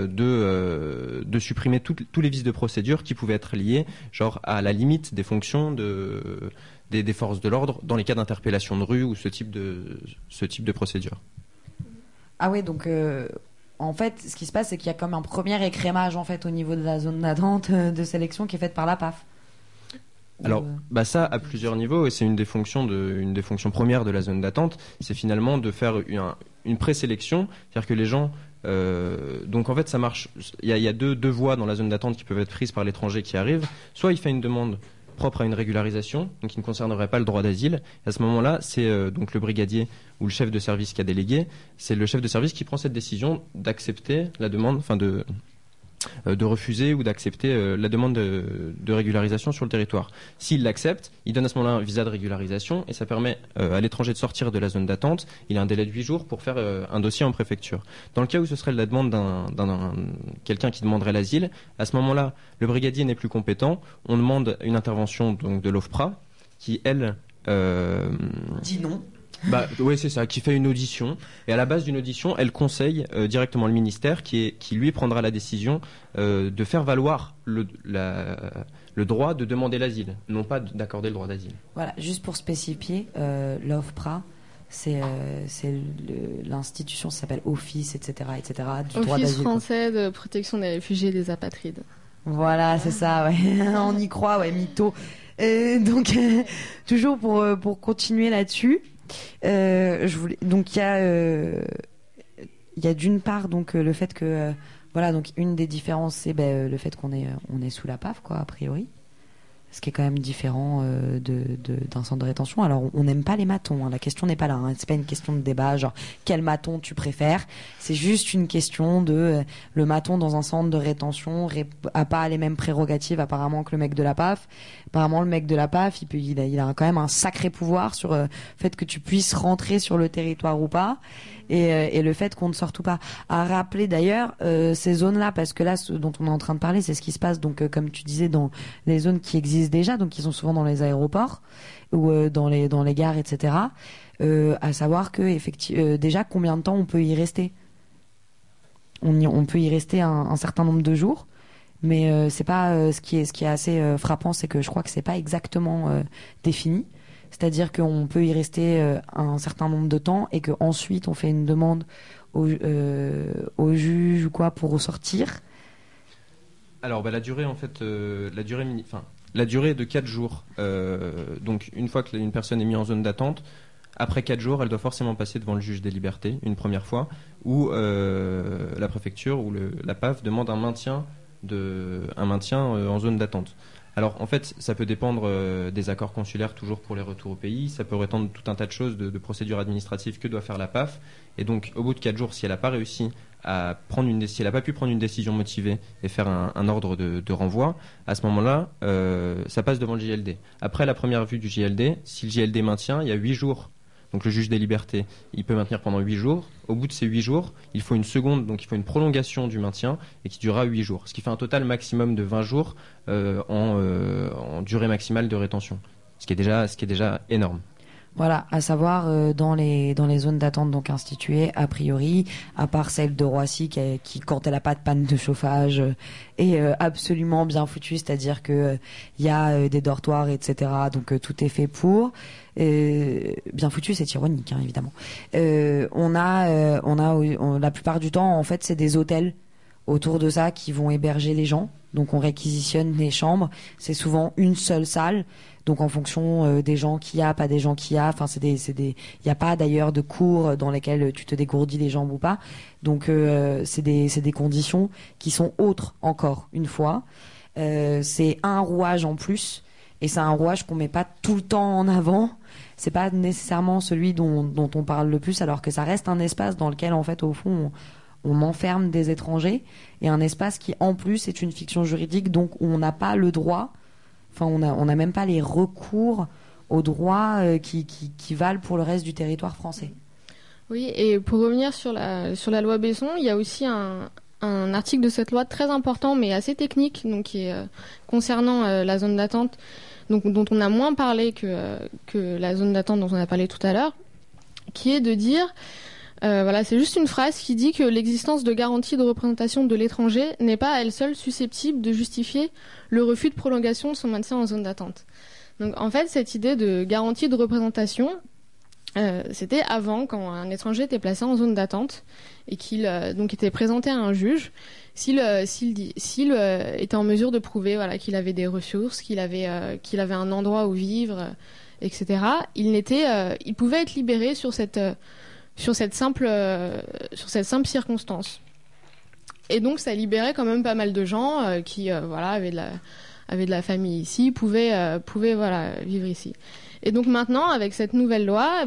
Speaker 6: de supprimer tous les vices de procédure qui pouvaient être liés à la limite des fonctions des forces de l'ordre dans les cas d'interpellation de rue ou ce type de procédure.
Speaker 1: Ah oui, donc en fait, ce qui se passe, c'est qu'il y a comme un premier écrémage en fait au niveau de la zone d'attente de sélection qui est faite par la PAF.
Speaker 6: Alors, ça à plusieurs niveaux, et c'est une des fonctions premières de la zone d'attente, c'est finalement de faire une présélection, c'est-à-dire que les gens, donc en fait ça marche. Il y a deux voies dans la zone d'attente qui peuvent être prises par l'étranger qui arrive. Soit il fait une demande propre à une régularisation, donc qui ne concernerait pas le droit d'asile. À ce moment-là, c'est donc le brigadier ou le chef de service qui a délégué. C'est le chef de service qui prend cette décision d'accepter la demande, de refuser ou d'accepter la demande de régularisation sur le territoire. S'il l'accepte, il donne à ce moment-là un visa de régularisation et ça permet à l'étranger de sortir de la zone d'attente. Il a un délai de 8 jours pour faire un dossier en préfecture. Dans le cas où ce serait la demande d'un quelqu'un qui demanderait l'asile, à ce moment-là, le brigadier n'est plus compétent. On demande une intervention donc de l'OFPRA qui, elle...
Speaker 1: dit non.
Speaker 6: Oui, c'est ça, qui fait une audition. Et à la base d'une audition, elle conseille directement le ministère qui lui prendra la décision de faire valoir le droit de demander l'asile, non pas d'accorder le droit d'asile.
Speaker 1: Voilà, juste pour spécifier, l'OFPRA, c'est l'institution, ça s'appelle Office, etc., du droit d'asile.
Speaker 9: Office français de protection des réfugiés et des apatrides.
Speaker 1: Voilà, c'est ça, ouais. On y croit, ouais, mytho. Donc, toujours pour continuer là-dessus. Donc il y a d'une part donc le fait que donc une des différences c'est le fait qu'on est sous la PAF, quoi, a priori, ce qui est quand même différent d'un centre de rétention. Alors on n'aime pas les matons, hein. La question n'est pas là, hein. C'est pas une question de débat genre quel maton tu préfères, c'est juste une question de le maton dans un centre de rétention a pas les mêmes prérogatives apparemment que le mec de la PAF. Apparemment le mec de la PAF il a quand même un sacré pouvoir sur le fait que tu puisses rentrer sur le territoire ou pas, et le fait qu'on ne sorte ou pas. À rappeler d'ailleurs ces zones-là, parce que là ce dont on est en train de parler, c'est ce qui se passe donc comme tu disais dans les zones qui existent déjà, donc qui sont souvent dans les aéroports ou dans les gares, etc. À savoir que effectivement déjà combien de temps on peut y rester. On peut y rester un certain nombre de jours, mais c'est pas ce qui est assez frappant, c'est que je crois que c'est pas exactement défini. C'est-à-dire qu'on peut y rester un certain nombre de temps et qu'ensuite on fait une demande au juge ou quoi pour ressortir.
Speaker 6: Alors la durée en fait, la durée est de 4 jours. Donc une fois qu'une personne est mise en zone d'attente, après 4 jours, elle doit forcément passer devant le juge des libertés une première fois, où la préfecture ou la PAF demande un maintien en zone d'attente. Alors en fait, ça peut dépendre des accords consulaires toujours pour les retours au pays, ça peut étendre tout un tas de choses, de procédures administratives que doit faire la PAF, et donc au bout de 4 jours, si elle n'a pas réussi à prendre si elle n'a pas pu prendre une décision motivée et faire un ordre de renvoi, à ce moment-là, ça passe devant le JLD. Après la première vue du JLD, si le JLD maintient, il y a 8 jours. Donc le juge des libertés, il peut maintenir pendant 8 jours. Au bout de ces 8 jours, il faut une prolongation du maintien et qui durera 8 jours. Ce qui fait un total maximum de 20 jours en durée maximale de rétention. Ce qui est déjà énorme.
Speaker 1: Voilà, à savoir dans les zones d'attente donc instituées, a priori, à part celle de Roissy qui quand elle a pas de panne de chauffage est absolument bien foutue, c'est-à-dire que il y a des dortoirs, etc. Donc tout est fait pour. Bien foutu, c'est ironique, hein, évidemment. On a la plupart du temps, en fait, c'est des hôtels autour de ça qui vont héberger les gens. Donc on réquisitionne les chambres. C'est souvent une seule salle. Donc en fonction des gens qu'il y a, pas des gens qu'il y a. Enfin, il y a pas d'ailleurs de cours dans lesquels tu te dégourdis les jambes ou pas. Donc c'est des conditions qui sont autres encore une fois. C'est un rouage en plus. Et c'est un rouage qu'on met pas tout le temps en avant. C'est pas nécessairement celui dont on parle le plus, alors que ça reste un espace dans lequel, en fait, au fond, on enferme des étrangers, et un espace qui, en plus, est une fiction juridique, donc on n'a pas le droit, enfin, on n'a même pas les recours aux droits qui valent pour le reste du territoire français.
Speaker 9: Oui, et pour revenir sur la loi Besson, il y a aussi un article de cette loi très important, mais assez technique, donc qui est concernant la zone d'attente, donc dont on a moins parlé que la zone d'attente dont on a parlé tout à l'heure, qui est de dire, voilà, c'est juste une phrase qui dit que l'existence de garanties de représentation de l'étranger n'est pas à elle seule susceptible de justifier le refus de prolongation de son maintien en zone d'attente. Donc en fait, cette idée de garantie de représentation, c'était avant, quand un étranger était placé en zone d'attente et qu'il donc était présenté à un juge, s'il était en mesure de prouver, voilà, qu'il avait des ressources, qu'il avait un endroit où vivre, etc. Il pouvait être libéré sur cette simple circonstance. Et donc ça libérait quand même pas mal de gens qui voilà, avaient de la famille ici, pouvaient voilà, vivre ici. Et donc maintenant, avec cette nouvelle loi,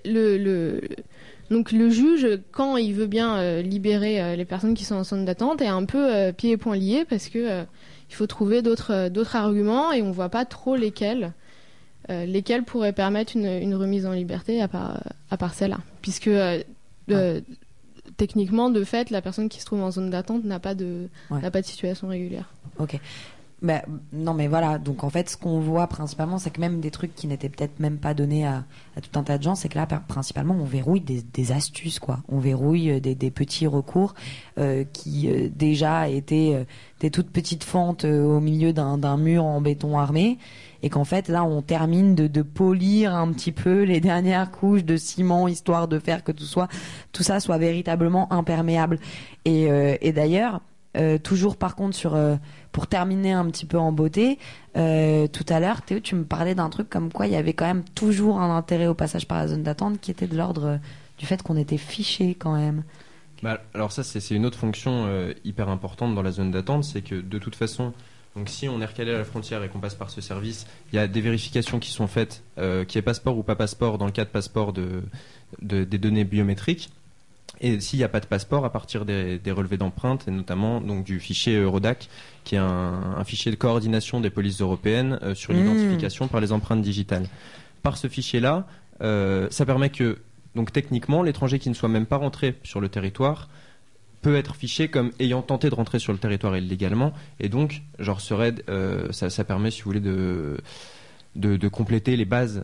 Speaker 9: donc le juge, quand il veut bien libérer les personnes qui sont en zone d'attente, est un peu pieds et poings liés, parce que il faut trouver d'autres arguments, et on voit pas trop lesquels pourraient permettre une remise en liberté à part celle-là, puisque techniquement, de fait, la personne qui se trouve en zone d'attente n'a pas de situation régulière.
Speaker 1: Ok. Bah, non, mais voilà, donc en fait, ce qu'on voit principalement, c'est que même des trucs qui n'étaient peut-être même pas donnés à tout un tas de gens, c'est que là, principalement, on verrouille des astuces, quoi. On verrouille des petits recours qui déjà étaient des toutes petites fentes au milieu d'un mur en béton armé, et qu'en fait, là, on termine de polir un petit peu les dernières couches de ciment, histoire de faire que tout ça soit véritablement imperméable. Et d'ailleurs, toujours par contre pour terminer un petit peu en beauté, tout à l'heure Théo, tu me parlais d'un truc comme quoi il y avait quand même toujours un intérêt au passage par la zone d'attente, qui était de l'ordre du fait qu'on était fiché quand même.
Speaker 6: Bah, alors ça c'est une autre fonction hyper importante dans la zone d'attente, c'est que de toute façon, donc si on est recalé à la frontière et qu'on passe par ce service, il y a des vérifications qui sont faites, qui est passeport ou pas passeport, dans le cas de passeport des données biométriques. Et s'il n'y a pas de passeport, à partir des relevés d'empreintes, et notamment donc du fichier Eurodac, qui est un fichier de coordination des polices européennes sur l'identification par les empreintes digitales. Par ce fichier-là, ça permet que, donc techniquement, l'étranger qui ne soit même pas rentré sur le territoire peut être fiché comme ayant tenté de rentrer sur le territoire illégalement, et donc genre ça permet, si vous voulez, de compléter les bases.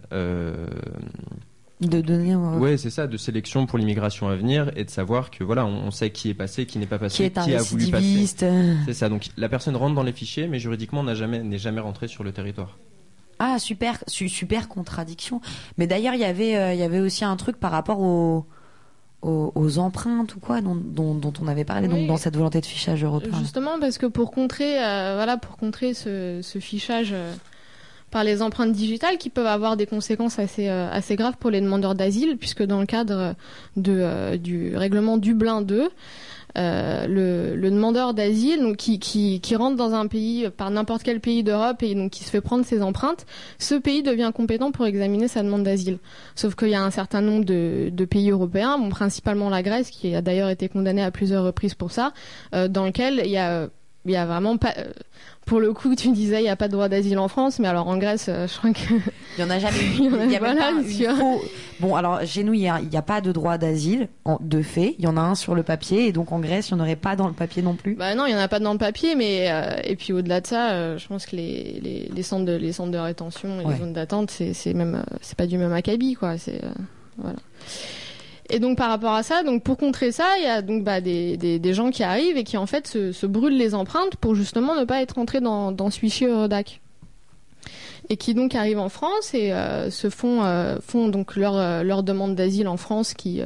Speaker 1: De donner
Speaker 6: ouais, c'est ça, de sélection pour l'immigration à venir, et de savoir que voilà, on sait qui est passé, qui n'est pas passé,
Speaker 1: qui a voulu passer.
Speaker 6: C'est ça, donc la personne rentre dans les fichiers, mais juridiquement n'est jamais rentré sur le territoire.
Speaker 1: Ah, super contradiction. Mais d'ailleurs, il y avait aussi un truc par rapport aux empreintes ou quoi dont on avait parlé, oui, donc dans cette volonté de fichage européen.
Speaker 9: Justement, parce que pour contrer ce fichage par les empreintes digitales, qui peuvent avoir des conséquences assez graves pour les demandeurs d'asile, puisque dans le cadre du règlement Dublin II, le demandeur d'asile, donc qui rentre dans un pays par n'importe quel pays d'Europe et donc qui se fait prendre ses empreintes, ce pays devient compétent pour examiner sa demande d'asile. Sauf qu'il y a un certain nombre de pays européens, bon, principalement la Grèce, qui a d'ailleurs été condamnée à plusieurs reprises pour ça, dans lequel il y a vraiment pas. Pour le coup, tu me disais, il n'y a pas de droit d'asile en France, mais alors en Grèce, je crois que...
Speaker 1: Il n'y en a jamais eu. Il y a même pas Bon, alors, chez nous, il n'y a pas de droit d'asile, de fait. Il y en a un sur le papier, et donc en Grèce, il n'y en aurait pas dans le papier non plus.
Speaker 9: Bah non, il n'y en a pas dans le papier, mais... et puis au-delà de ça, je pense que les centres de rétention et les zones d'attente, c'est pas du même acabit, quoi. Voilà. Et donc par rapport à ça, donc pour contrer ça, il y a donc des gens qui arrivent et qui en fait se brûlent les empreintes pour justement ne pas être entrés dans ce fichier Eurodac. Et qui donc arrivent en France et se font donc leur demande d'asile en France qui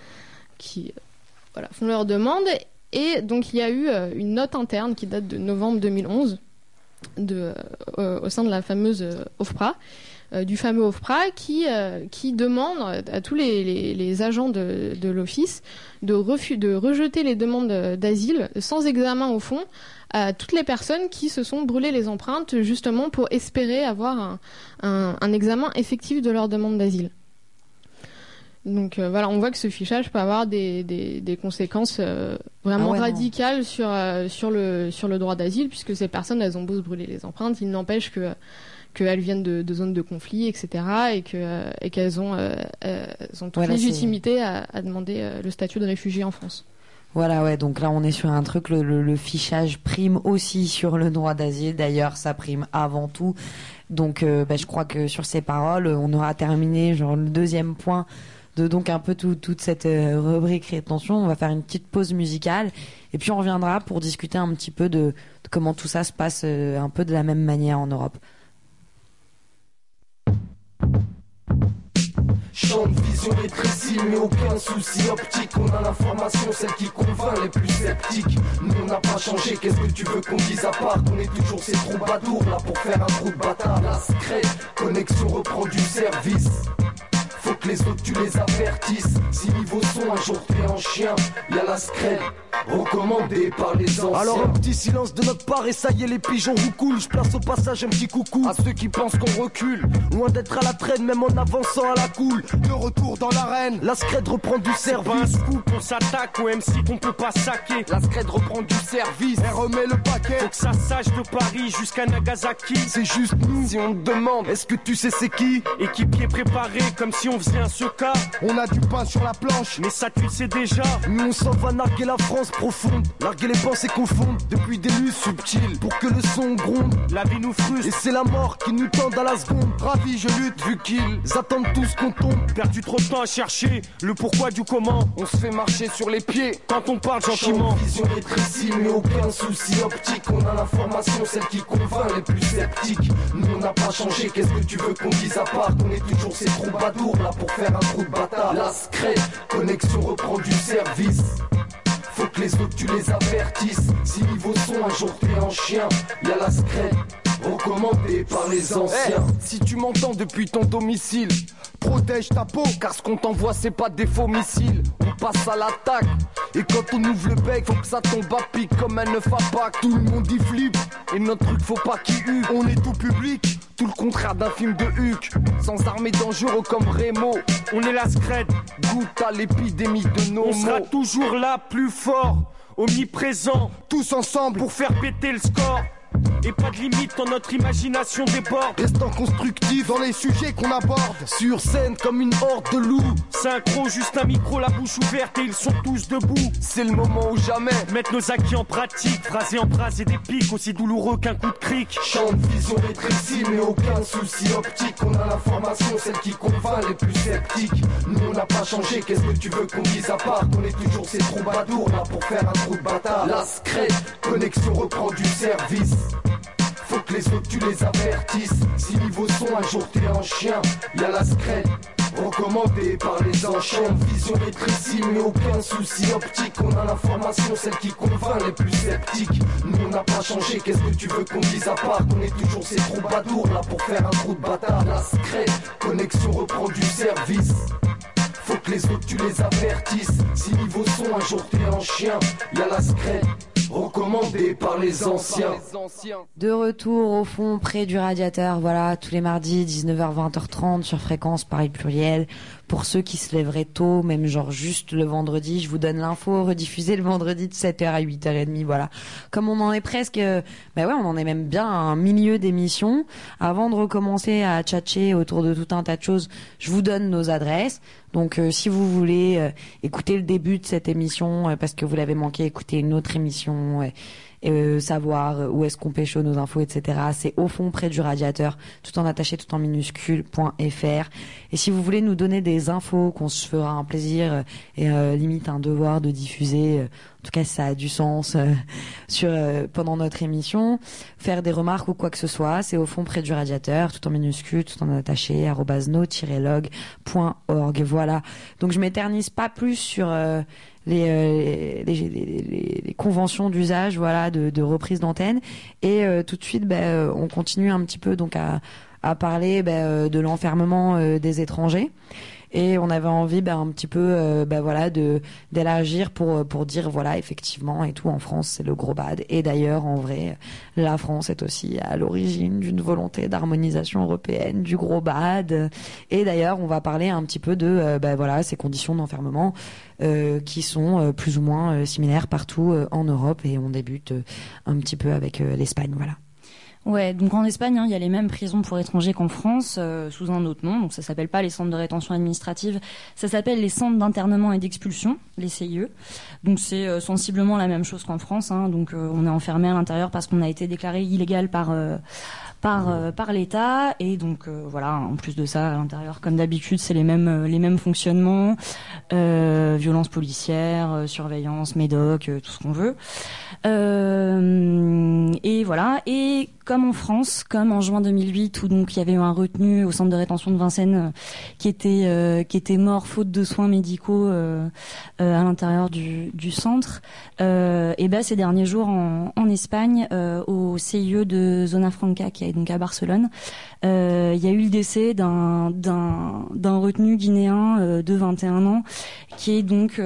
Speaker 9: font leur demande. Et donc il y a eu une note interne qui date de novembre 2011 au sein de la fameuse OFPRA. Du fameux OFPRA qui demande à tous les agents de l'office de rejeter les demandes d'asile sans examen au fond à toutes les personnes qui se sont brûlées les empreintes justement pour espérer avoir un examen effectif de leur demande d'asile. Donc voilà, on voit que ce fichage peut avoir des conséquences vraiment radicales sur le droit d'asile, puisque ces personnes, elles ont beau se brûler les empreintes, il n'empêche qu'elles viennent de zones de conflit, etc., et qu'elles ont toute légitimité à demander le statut de réfugié en France.
Speaker 1: Voilà, ouais, donc là on est sur un truc, le fichage prime aussi sur le droit d'asile, d'ailleurs ça prime avant tout. Donc je crois que sur ces paroles, on aura terminé le deuxième point de donc un peu toute cette rubrique rétention. On va faire une petite pause musicale et puis on reviendra pour discuter un petit peu de comment tout ça se passe un peu de la même manière en Europe.
Speaker 10: Champ de vision rétréci, mais aucun souci optique. On a l'information, celle qui convainc les plus sceptiques. Nous on n'a pas changé, qu'est-ce que tu veux qu'on dise à part qu'on est toujours ces troubadours là pour faire un trou de bâtard. La secrète, connexion reprend du service. Faut que les autres tu les avertisses. Si niveau son un jour t'es en chien, y'a la scred recommandée par les anciens.
Speaker 11: Alors un petit silence de notre part et ça y est les pigeons roucoulent. Je place au passage un petit coucou à ceux qui pensent qu'on recule. Loin d'être à la traîne même en avançant à la cool.
Speaker 5: De retour dans l'arène,
Speaker 11: la scred reprend du service.
Speaker 3: C'est pas un scoop, on s'attaque au MC qu'on peut pas saquer.
Speaker 11: La scred reprend du service.
Speaker 5: Elle remet le paquet.
Speaker 3: Faut que ça sache de Paris jusqu'à Nagasaki.
Speaker 11: C'est juste nous, si on te demande, est-ce que tu sais c'est qui?
Speaker 3: Équipier préparé comme si on faisait un seca.
Speaker 5: On a du pain sur la planche,
Speaker 3: mais ça tu le sais déjà.
Speaker 11: Nous on s'en va narguer la France profonde, larguer les pensées confondent depuis des luttes subtiles pour que le son gronde.
Speaker 3: La vie nous frustre
Speaker 11: et c'est la mort qui nous tend à la seconde.
Speaker 5: Ravi je lutte
Speaker 11: vu qu'ils attendent tous qu'on tombe.
Speaker 3: Perdu trop de temps à chercher le pourquoi du comment.
Speaker 11: On se fait marcher sur les pieds
Speaker 3: quand on parle gentiment.
Speaker 10: Champ de vision rétréci, mais aucun souci optique. On a l'information, celle qui convainc les plus sceptiques. Nous on n'a pas changé, qu'est-ce que tu veux qu'on dise à part qu'on est toujours ces troubadours là pour faire un trou de bâtard. La secrète, connexion reprend du service. Faut que les autres tu les avertisses. Si niveau son un jour t'es en chien, y'a la secrète recommandée par les anciens.
Speaker 11: Si tu m'entends depuis ton domicile,
Speaker 5: protège ta peau,
Speaker 11: car ce qu'on t'envoie c'est pas des faux missiles. On passe à l'attaque, et quand on ouvre le bec, faut que ça tombe à pic comme un œuf à Pâques.
Speaker 5: Tout le monde y flippe,
Speaker 11: et notre truc faut pas qu'il huque.
Speaker 5: On est tout public,
Speaker 11: tout le contraire d'un film de Huck. Sans armes et dangereux comme Rémo.
Speaker 3: On est la scred,
Speaker 11: goûte à l'épidémie de nos mots.
Speaker 3: On sera toujours là, plus fort, omniprésent,
Speaker 5: tous ensemble
Speaker 3: pour faire péter le score. Et pas de limite quand notre imagination déborde.
Speaker 5: Restant constructif dans les sujets qu'on aborde.
Speaker 11: Sur scène comme une horde de loups.
Speaker 3: Synchro, juste un micro, la bouche ouverte et ils sont tous debout.
Speaker 11: C'est le moment ou jamais.
Speaker 3: Mettre nos acquis en pratique, phraser en phrase et des pics aussi douloureux qu'un coup de cric.
Speaker 10: Champ de vision rétréci, mais aucun souci optique. On a l'information, celle qui convainc les plus sceptiques. Nous on n'a pas changé, qu'est-ce que tu veux qu'on dise à part qu'on est toujours ces troubadours là pour faire un trou de bâtard. La secrète, connexion reprend du service. Faut que les autres tu les avertisses. Si niveau son un jour t'es en chien, y'a la secrète recommandée par les anciens. Vision rétrécie mais aucun souci optique. On a l'information, celle qui convainc les plus sceptiques. Nous on n'a pas changé, qu'est-ce que tu veux qu'on dise à part qu'on est toujours ces troubadours là pour faire un trou de bâtard. La secrète, connexion reprend du service. Faut que les autres tu les avertisses. Si niveau son un jour t'es un chien. Y'a la scrète recommandé par les anciens.
Speaker 1: De retour au fond près du radiateur, voilà, tous les mardis 19h 20h30 sur Fréquence Paris Pluriel. Pour ceux qui se lèveraient tôt, même genre juste le vendredi, je vous donne l'info rediffusée le vendredi de 7h à 8h30, voilà. Comme on en est presque, on en est même bien à un milieu d'émission. Avant de recommencer à tchatcher autour de tout un tas de choses, je vous donne nos adresses. Donc si vous voulez écouter le début de cette émission parce que vous l'avez manqué, écouter une autre émission, savoir où est-ce qu'on pécho nos infos, etc. C'est au fond près du radiateur, tout en attaché, tout en minuscule.fr. Et si vous voulez nous donner des infos qu'on se fera un plaisir et limite un devoir de diffuser, en tout cas si ça a du sens pendant notre émission, faire des remarques ou quoi que ce soit, c'est au fond près du radiateur, tout en minuscule, tout en attaché, @no-log.org. Voilà. Donc je m'éternise pas plus sur les conventions d'usage, voilà, de reprise d'antenne. Et tout de suite, on continue un petit peu donc à parler de l'enfermement des étrangers. Et on avait envie un petit peu d'élargir pour dire voilà, effectivement et tout, en France c'est le gros bad. Et d'ailleurs en vrai la France est aussi à l'origine d'une volonté d'harmonisation européenne du gros bad. Et d'ailleurs on va parler un petit peu de ces conditions d'enfermement qui sont plus ou moins similaires partout en Europe. Et on débute un petit peu avec l'Espagne, voilà.
Speaker 4: Ouais, donc en Espagne, il y a les mêmes prisons pour étrangers qu'en France, sous un autre nom. Donc ça s'appelle pas les centres de rétention administrative, ça s'appelle les centres d'internement et d'expulsion, les CIE. Donc c'est sensiblement la même chose qu'en France. Donc on est enfermé à l'intérieur parce qu'on a été déclaré illégal par l'État. Et donc voilà, en plus de ça, à l'intérieur, comme d'habitude, c'est les mêmes fonctionnements, violence policière, surveillance, médoc, tout ce qu'on veut. Et voilà. Et comme en France, comme en juin 2008, où donc il y avait eu un retenu au centre de rétention de Vincennes qui était mort faute de soins médicaux à l'intérieur du centre. Et ces derniers jours en Espagne, au CIE de Zona Franca, qui est donc à Barcelone, il y a eu le décès d'un retenu guinéen de 21 ans qui est donc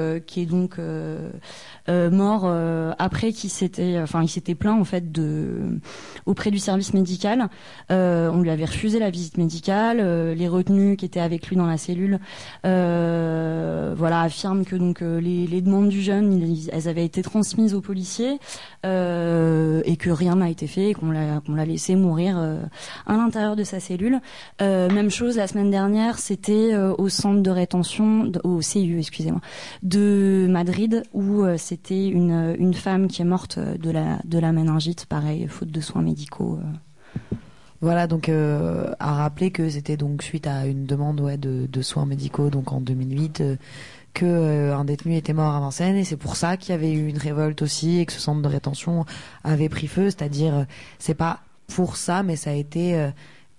Speaker 4: mort après il s'était plaint en fait auprès du service médical. On lui avait refusé la visite médicale. Les retenus qui étaient avec lui dans la cellule affirment que donc les demandes du jeune elles avaient été transmises aux policiers et que rien n'a été fait et qu'on l'a laissé mourir à l'intérieur de sa cellule. Même chose la semaine dernière, c'était au centre de rétention au CIE, excusez-moi, de Madrid, où c'était une femme qui est morte de la méningite, pareil, faute de soins médicaux.
Speaker 1: Voilà, donc à rappeler que c'était donc suite à une demande de soins médicaux donc en 2008 que un détenu était mort à Vincennes, et c'est pour ça qu'il y avait eu une révolte aussi et que ce centre de rétention avait pris feu. C'est-à-dire c'est pas pour ça, mais ça a été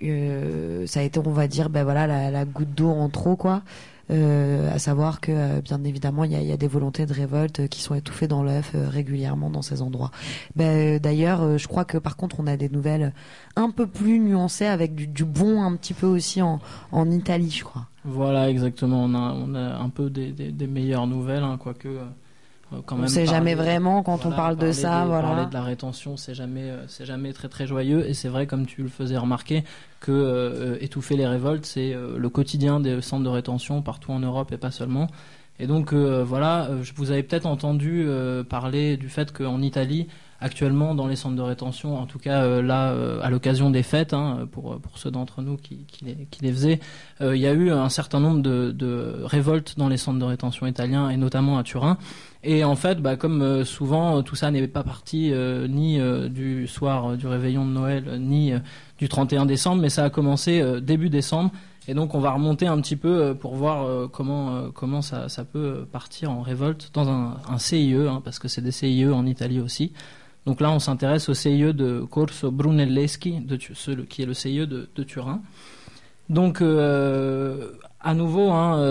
Speaker 1: on va dire la goutte d'eau en trop, quoi. À savoir que bien évidemment il y a des volontés de révolte qui sont étouffées dans l'œuf régulièrement dans ces endroits. D'ailleurs je crois que par contre on a des nouvelles un peu plus nuancées avec du bon un petit peu aussi en Italie, je crois.
Speaker 12: Voilà, exactement, on a un peu des meilleures nouvelles, quoique quand même.
Speaker 1: On sait jamais vraiment quand on parle de ça,
Speaker 12: Parler de la rétention, c'est jamais très très joyeux, et c'est vrai, comme tu le faisais remarquer, que étouffer les révoltes, c'est le quotidien des centres de rétention partout en Europe et pas seulement. Et donc vous avez peut-être entendu parler du fait qu'en Italie, actuellement dans les centres de rétention, en tout cas à l'occasion des fêtes, pour ceux d'entre nous qui les faisaient, il y a eu un certain nombre de révoltes dans les centres de rétention italiens, et notamment à Turin. Et en fait, comme souvent, tout ça n'est pas parti ni du soir du réveillon de Noël, ni du 31 décembre, mais ça a commencé début décembre. Et donc on va remonter un petit peu pour voir comment ça peut partir en révolte dans un CIE, parce que c'est des CIE en Italie aussi. Donc là on s'intéresse au CIE de Corso Brunelleschi, qui est le CIE de Turin. Donc à nouveau,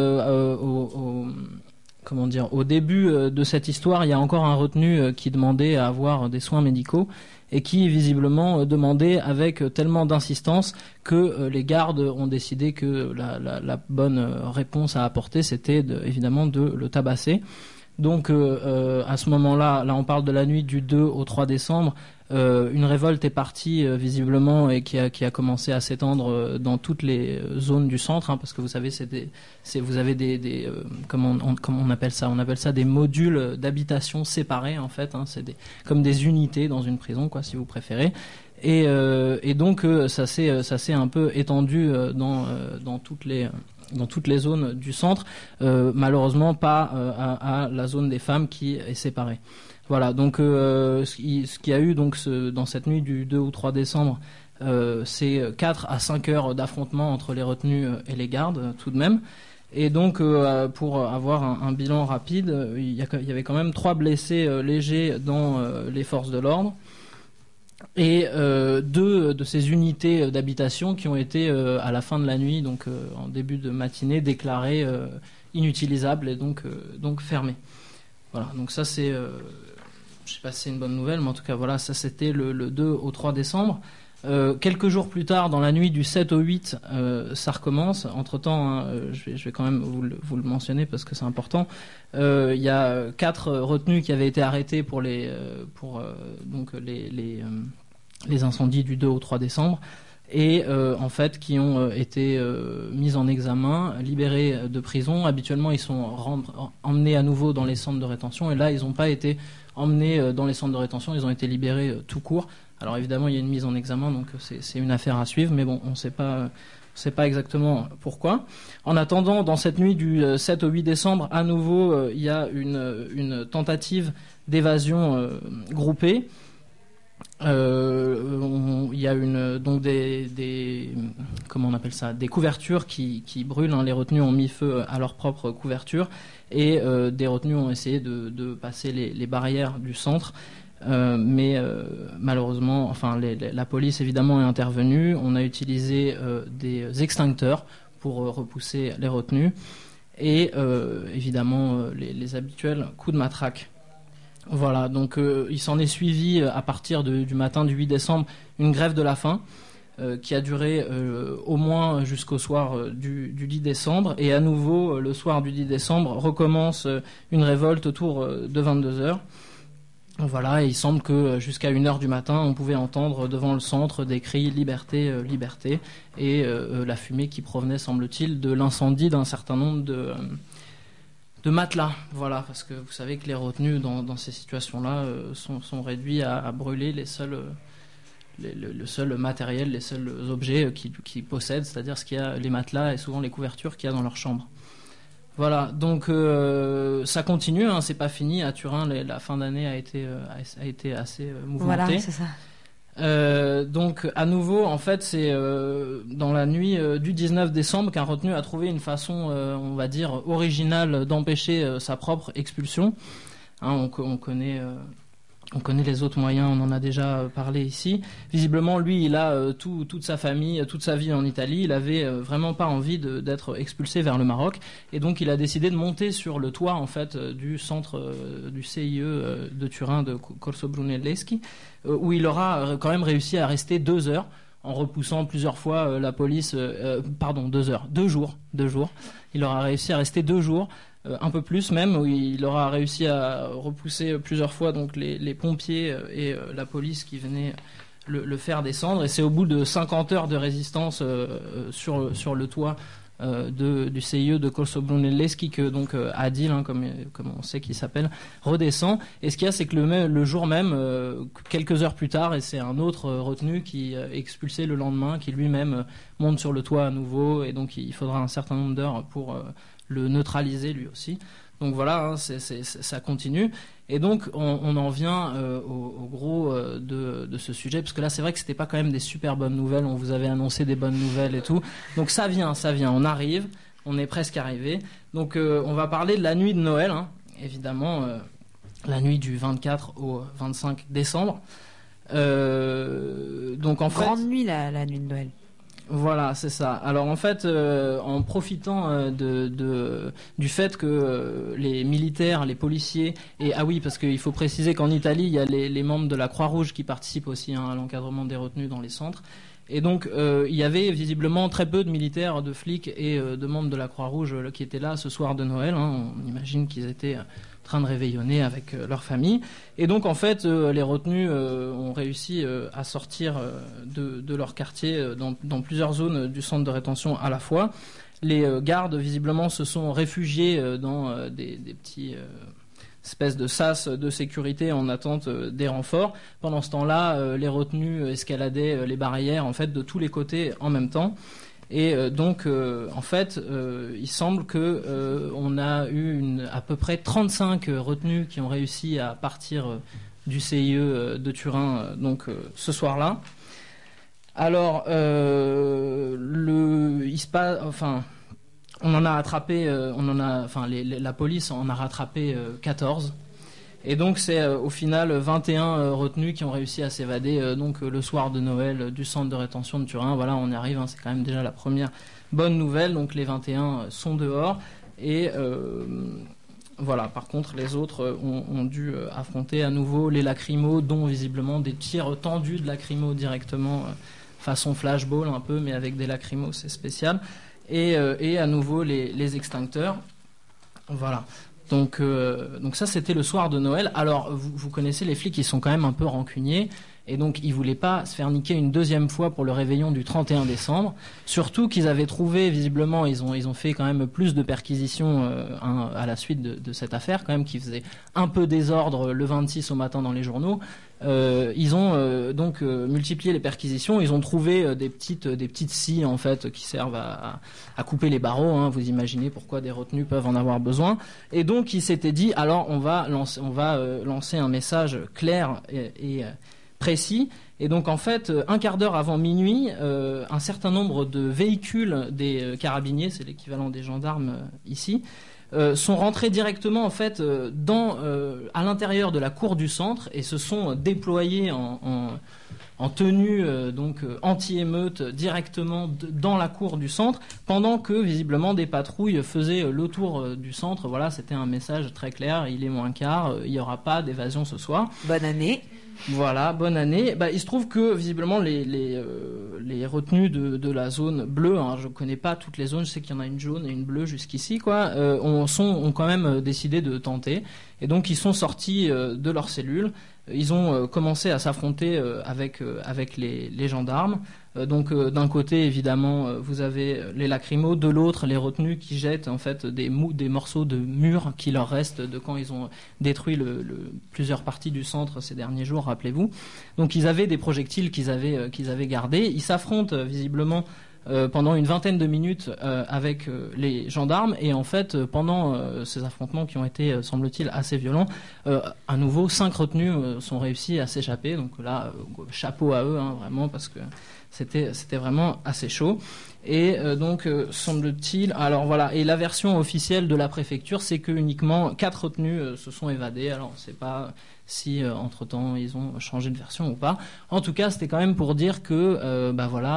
Speaker 12: au début de cette histoire, il y a encore un retenu qui demandait à avoir des soins médicaux, et qui visiblement demandait avec tellement d'insistance que les gardes ont décidé que la bonne réponse à apporter, c'était évidemment de le tabasser. Donc à ce moment-là, on parle de la nuit du 2 au 3 décembre. Une révolte est partie visiblement et qui a commencé à s'étendre dans toutes les zones du centre, hein, parce que vous savez, vous avez des comment on appelle ça ? On appelle ça des modules d'habitation séparés en fait. Hein, c'est comme des unités dans une prison, quoi, si vous préférez. Et donc ça s'est un peu étendu dans toutes les zones du centre, malheureusement pas à la zone des femmes qui est séparée. Voilà, donc ce qu'il y a eu donc dans cette nuit du 2 ou 3 décembre, c'est 4 à 5 heures d'affrontement entre les retenus et les gardes, tout de même. Et donc, pour avoir un bilan rapide, il y avait quand même 3 blessés légers dans les forces de l'ordre. Et 2 de ces unités d'habitation qui ont été à la fin de la nuit, donc en début de matinée, déclarées inutilisables et donc fermées. Voilà, donc ça c'est, je sais pas si c'est une bonne nouvelle, mais en tout cas voilà, ça c'était le 2 au 3 décembre. Quelques jours plus tard, dans la nuit du 7 au 8, ça recommence. Entre-temps, hein, je vais quand même vous le mentionner parce que c'est important. Il y a 4 retenus qui avaient été arrêtés pour les incendies du 2 au 3 décembre et en fait qui ont été mis en examen, libérés de prison. Habituellement, ils sont emmenés à nouveau dans les centres de rétention et là, ils n'ont pas été emmenés dans les centres de rétention, ils ont été libérés tout court. Alors évidemment, il y a une mise en examen, donc c'est une affaire à suivre, mais bon, on ne sait pas exactement pourquoi. En attendant, dans cette nuit du 7 au 8 décembre, à nouveau, il y a une tentative d'évasion groupée. Il y a donc des comment on appelle ça, des couvertures qui brûlent, hein. Les retenus ont mis feu à leur propre couverture et des retenus ont essayé de passer les barrières du centre. Mais malheureusement, enfin, la police évidemment est intervenue. On a utilisé des extincteurs pour repousser les retenus et évidemment les habituels coups de matraque. Voilà, donc il s'en est suivi à partir du matin du 8 décembre une grève de la faim qui a duré au moins jusqu'au soir du 10 décembre et à nouveau le soir du 10 décembre recommence une révolte autour de 22h. Voilà, et il semble que jusqu'à 1h du matin, on pouvait entendre devant le centre des cris « Liberté, liberté » et la fumée qui provenait, semble-t-il, de l'incendie d'un certain nombre de matelas. Voilà, parce que vous savez que les retenus dans ces situations-là sont réduits à brûler le seul matériel, les seuls objets qu'ils possèdent, c'est-à-dire les matelas et souvent les couvertures qu'il y a dans leur chambre. Voilà, donc ça continue, hein, c'est pas fini. À Turin, la fin d'année a été assez mouvementée.
Speaker 1: Voilà, c'est ça.
Speaker 12: Donc à nouveau, en fait, c'est dans la nuit du 19 décembre qu'un retenu a trouvé une façon, on va dire, originale d'empêcher sa propre expulsion. Hein, on connaît les autres moyens, on en a déjà parlé ici. Visiblement, lui, il a toute sa famille, toute sa vie en Italie. Il avait vraiment pas envie d'être expulsé vers le Maroc. Et donc, il a décidé de monter sur le toit, en fait, du centre du CIE de Turin, de Corso Brunelleschi, où il aura quand même réussi à rester 2 heures en repoussant plusieurs fois la police... 2 jours. Il aura réussi à rester 2 jours. Un peu plus même, où il aura réussi à repousser plusieurs fois donc les pompiers et la police qui venaient le faire descendre. Et c'est au bout de 50 heures de résistance sur le toit du CIE de Corso Brunelleschi que donc Adil, hein, comme on sait qu'il s'appelle, redescend. Et ce qu'il y a, c'est que le jour même, quelques heures plus tard, et c'est un autre retenu qui est expulsé le lendemain, qui lui-même monte sur le toit à nouveau. Et donc il faudra un certain nombre d'heures pour le neutraliser lui aussi. Donc voilà, hein, ça continue. Et donc on en vient au gros de ce sujet, parce que là c'est vrai que c'était pas quand même des super bonnes nouvelles. On vous avait annoncé des bonnes nouvelles et tout. Donc ça vient. On arrive. On est presque arrivé. Donc on va parler de la nuit de Noël, hein, évidemment, la nuit du 24 au 25 décembre. Donc en fait,
Speaker 1: grande nuit la nuit de Noël.
Speaker 12: Voilà, c'est ça. Alors en fait, en profitant du fait que les militaires, les policiers, et ah oui, parce qu'il faut préciser qu'en Italie, il y a les membres de la Croix-Rouge qui participent aussi, hein, à l'encadrement des retenus dans les centres. Et donc, il y avait visiblement très peu de militaires, de flics et de membres de la Croix-Rouge qui étaient là ce soir de Noël. On imagine qu'ils étaient en train de réveillonner avec leur famille. Et donc, en fait, les retenus ont réussi à sortir de leur quartier dans plusieurs zones du centre de rétention à la fois. Les gardes, visiblement, se sont réfugiés dans des petits... espèce de sas de sécurité en attente des renforts. Pendant ce temps-là, les retenus escaladaient les barrières en fait de tous les côtés en même temps. Et donc, en fait, il semble que on a eu à peu près 35 retenus qui ont réussi à partir du CIE de Turin ce soir-là. Alors, on en a attrapé, la police en a rattrapé 14. Et donc c'est au final 21 retenus qui ont réussi à s'évader le soir de Noël du centre de rétention de Turin. Voilà, on y arrive, c'est quand même déjà la première bonne nouvelle. Donc les 21 sont dehors et voilà. Par contre, les autres ont dû affronter à nouveau les lacrymos, dont visiblement des tirs tendus de lacrymos directement façon flashball un peu, mais avec des lacrymos, c'est spécial. Et à nouveau les extincteurs. Voilà. Donc ça, c'était le soir de Noël. Alors, vous connaissez les flics, ils sont quand même un peu rancuniers. Et donc, ils voulaient pas se faire niquer une deuxième fois pour le réveillon du 31 décembre. Surtout qu'ils avaient trouvé, visiblement, ils ont fait quand même plus de perquisitions à la suite de cette affaire, quand même, qui faisait un peu désordre le 26 au matin dans les journaux. Ils ont donc multiplié les perquisitions. Ils ont trouvé des petites scies en fait qui servent à couper les barreaux. Vous imaginez pourquoi des retenus peuvent en avoir besoin. Et donc ils s'étaient dit alors on va lancer un message clair et précis. Et donc en fait, un quart d'heure avant minuit, un certain nombre de véhicules des carabiniers, c'est l'équivalent des gendarmes ici, sont rentrés directement en fait à l'intérieur de la cour du centre et se sont déployés en tenue anti-émeute directement dans la cour du centre, pendant que visiblement des patrouilles faisaient le tour du centre. Voilà, c'était un message très clair, il est moins quart, il n'y aura pas d'évasion ce soir.
Speaker 1: Bonne année.
Speaker 12: Voilà, bonne année. Il se trouve que visiblement les retenus de la zone bleue, je connais pas toutes les zones, je sais qu'il y en a une jaune et une bleue jusqu'ici, ont quand même décidé de tenter. Et donc ils sont sortis de leur cellule. Ils ont commencé à s'affronter avec les gendarmes. Donc d'un côté évidemment vous avez les lacrymos, de l'autre les retenus qui jettent en fait des morceaux de murs qui leur restent de quand ils ont détruit plusieurs parties du centre ces derniers jours, rappelez-vous. Donc ils avaient des projectiles qu'ils avaient gardés. Ils s'affrontent visiblement pendant une vingtaine de minutes avec les gendarmes, et en fait pendant ces affrontements qui ont été semble-t-il assez violents, à nouveau 5 retenus sont réussis à s'échapper. Donc là chapeau à eux vraiment, parce que c'était vraiment assez chaud. Et donc semble-t-il, alors voilà, et la version officielle de la préfecture, c'est que uniquement 4 retenus se sont évadés. Alors on ne sait pas si entre-temps ils ont changé de version ou pas. En tout cas, c'était quand même pour dire que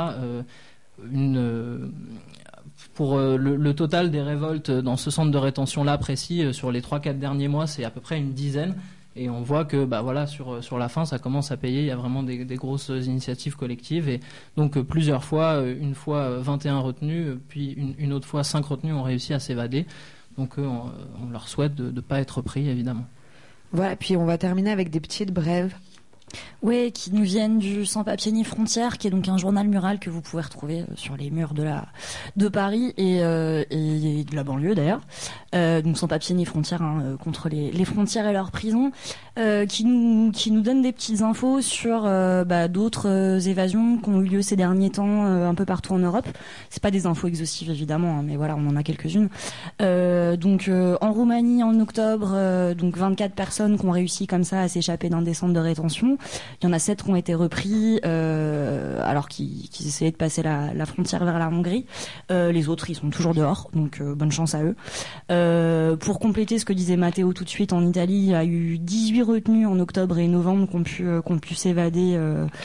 Speaker 12: pour le total des révoltes dans ce centre de rétention là précis, sur les 3-4 derniers mois, c'est à peu près une dizaine. Et on voit que sur la fin, ça commence à payer. Il y a vraiment des grosses initiatives collectives. Et donc plusieurs fois, une fois 21 retenus, puis une autre fois 5 retenus ont réussi à s'évader. Donc on leur souhaite de ne pas être pris, évidemment.
Speaker 1: Voilà, puis on va terminer avec des petites brèves.
Speaker 4: Oui, qui nous viennent du Sans Papiers ni Frontières, qui est donc un journal mural que vous pouvez retrouver sur les murs de Paris et de la banlieue d'ailleurs. Donc Sans Papiers ni Frontières, contre les frontières et leurs prisons, qui nous donne des petites infos sur d'autres évasions qui ont eu lieu ces derniers temps un peu partout en Europe. C'est pas des infos exhaustives évidemment, mais voilà, on en a quelques-unes. Donc en Roumanie en octobre, donc 24 personnes qui ont réussi comme ça à s'échapper d'un des centres de rétention. Il y en a 7 qui ont été repris alors qu'ils essayaient de passer la frontière vers la Hongrie. Les autres, ils sont toujours dehors, donc bonne chance à eux. Pour compléter ce que disait Matteo tout de suite, en Italie, il y a eu 18 retenus en octobre et novembre qui ont pu s'évader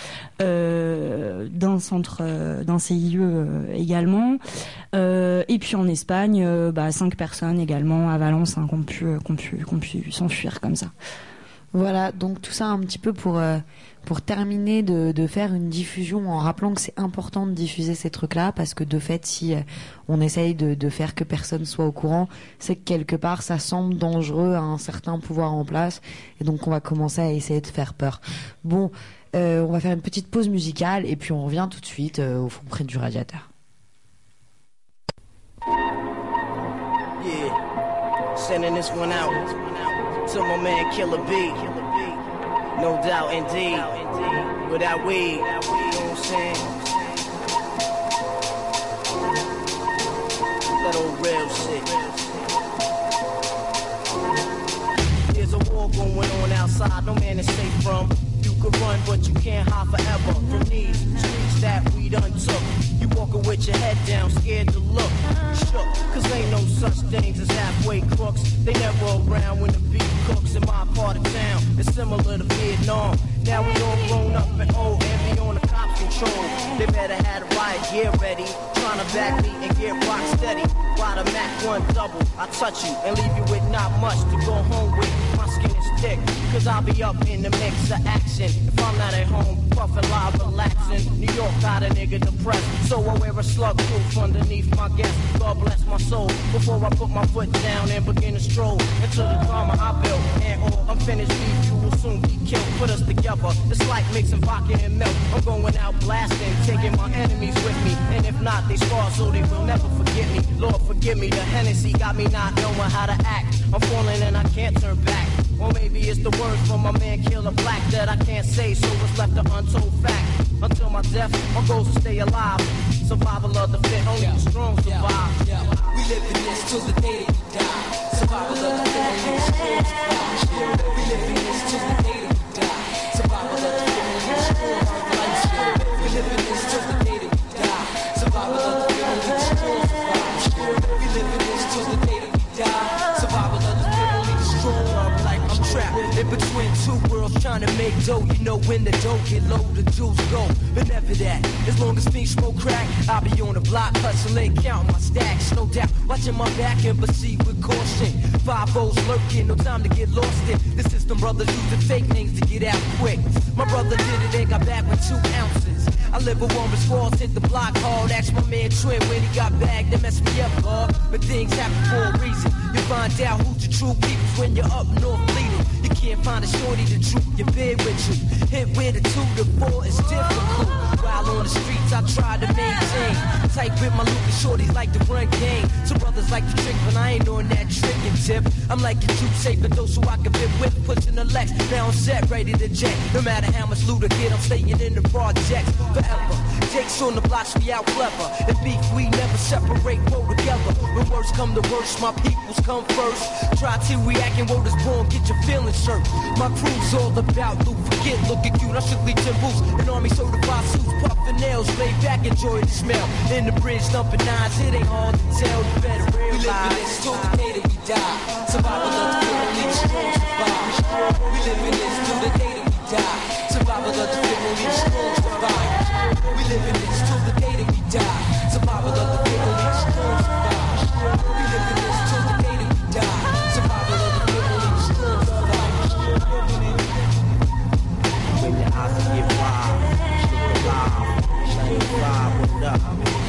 Speaker 4: d'un centre, d'un CIE également. Et puis en Espagne, 5 personnes également à Valence qui ont pu s'enfuir comme ça.
Speaker 1: Voilà, donc tout ça un petit peu pour terminer de faire une diffusion en rappelant que c'est important de diffuser ces trucs-là parce que de fait, si on essaye de faire que personne soit au courant, c'est que quelque part ça semble dangereux à un certain pouvoir en place et donc on va commencer à essayer de faire peur. Bon, on va faire une petite pause musicale et puis on revient tout de suite au fond près du radiateur.
Speaker 13: Yeah, sending this one out to my man Killer B. No doubt indeed. Without weed, you know what I'm saying? That old real shit. There's a war going on outside, no man is safe from. You could run, but you can't hide forever from these streets that we done took. You walking with your head down, scared to look. Shook, cause ain't no such things as halfway crooks. They never around when the beef cooks in my part of town. It's similar to Vietnam. Now we all grown up and old and be on the cops' control. They better have the riot gear ready. Trying to back me and get rock steady. Ride a Mac 1 double, I touch you and leave you with not much to go home with. My skin is thick, cause I'll be up in the mix of action. If I'm not at home, puffin' live, relaxing. New York got a nigga depressed, so I wear a slug proof underneath my guest. God bless my soul, before I put my foot down and begin to stroll into the drama I built. And all unfinished beef, you will soon be killed. Put us together, it's like mixing vodka and milk. I'm going out blasting, taking my enemies with me. And if not, they scar so they will never forget me. Lord forgive me, the Hennessy got me not knowing how to act. I'm falling and I can't turn back. Or maybe it's the words from my man Killer Black that I can't say, so it's left an untold fact. Until my death, my goal is to stay alive. Survival of the fit, only the strong survive.
Speaker 14: We live in this till the day that we die. Survival of the fit, only the strong survive. We live in this till the day that we die. Survival of the fit, only the strong survive. We live in this till the day that we die. Survival of the fit, only the strong survive. We live in this till the day that we die. Survival of the fit, only the strong survive. I'm trapped in between two worlds trying to make dough. You know when the dough get low, the jewels go. But never that. As long as me smoke crack, I'll be on the block hustling, counting my stacks. No doubt, watching my back and proceed with caution. 5-0's lurking, no time to get lost in. The system brothers using fake names to get out quick. My brother did it and got back with 2 ounces. I live with one response, hit the block hard. Ask my man Twin when he got bagged and messed me up hard. But things happen for a reason. You find out who's your true peoples when you're up north bleeding. You can't find a shorty to troop your bed with you. Hit with a 2 to 4 is difficult. While on the streets I try to maintain. Tight with my Lucas shorties like to run game. Some brothers like to trick but I ain't on that trickin' tip. I'm like a troop safer though so I can fit with pushing the Lex. Now I'm set, ready to jet. No matter how much loot I get, I'm staying in the projects forever. Jake's on the blocks, we out clever. And beef, we never separate, roll together. When words come to worst, my peoples come first. Try to react and word is born, get your feelings hurt. My crew's all about loot, forget looking cute. I should leave Timbos, an army certified suits, puffin' nails, lay back, enjoy the smell. In the bridge, thumping 9s, it ain't hard to tell. You better realize. We live in this till the day that we die. Survival of the fit, only the strong survive. We live in this till the day that we die. Survival of the fit, only the strong survive. We live in this till the day that we die. Survival of the fit, only the strong survive. We live in this till the day that we die. Survival of the fit, only the strong survive.
Speaker 13: When your eyes get wild, shit alive, shine vibe, what up?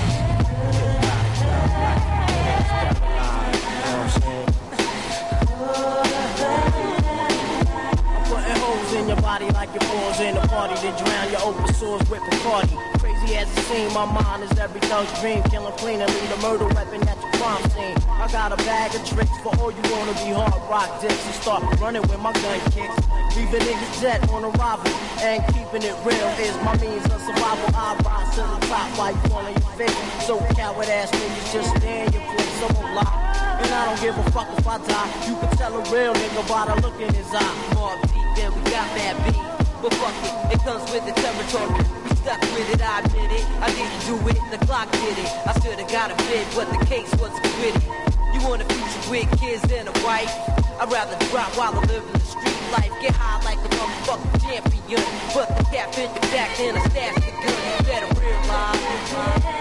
Speaker 13: In your body like your balls in a party to drown your open sores with Bacardi. Crazy as it seems, my mind is every thug's dream. Killing clean and leave a murder weapon at your crime scene. I got a bag of tricks for all you wanna be hard rock dicks and start running with my gun kicks. Leaving niggas dead on arrival and keeping it real is my means of survival. I rise to the top while you falling your face. So coward ass niggas just stay in your place, I'm a lie. And I don't give a fuck if I die. You can tell a real nigga by the look in his eye. More deep than we got that beat. But fuck it, it comes with the territory. We stuck with it, I admit it. I didn't do it, the clock did it. I should've got a bid, but the case wasn't quitted. You want a future with kids than a wife? I'd rather drop while I live in the street life. Get high like a motherfucking champion. But the cap in your back, then I stash the gun. You better realize.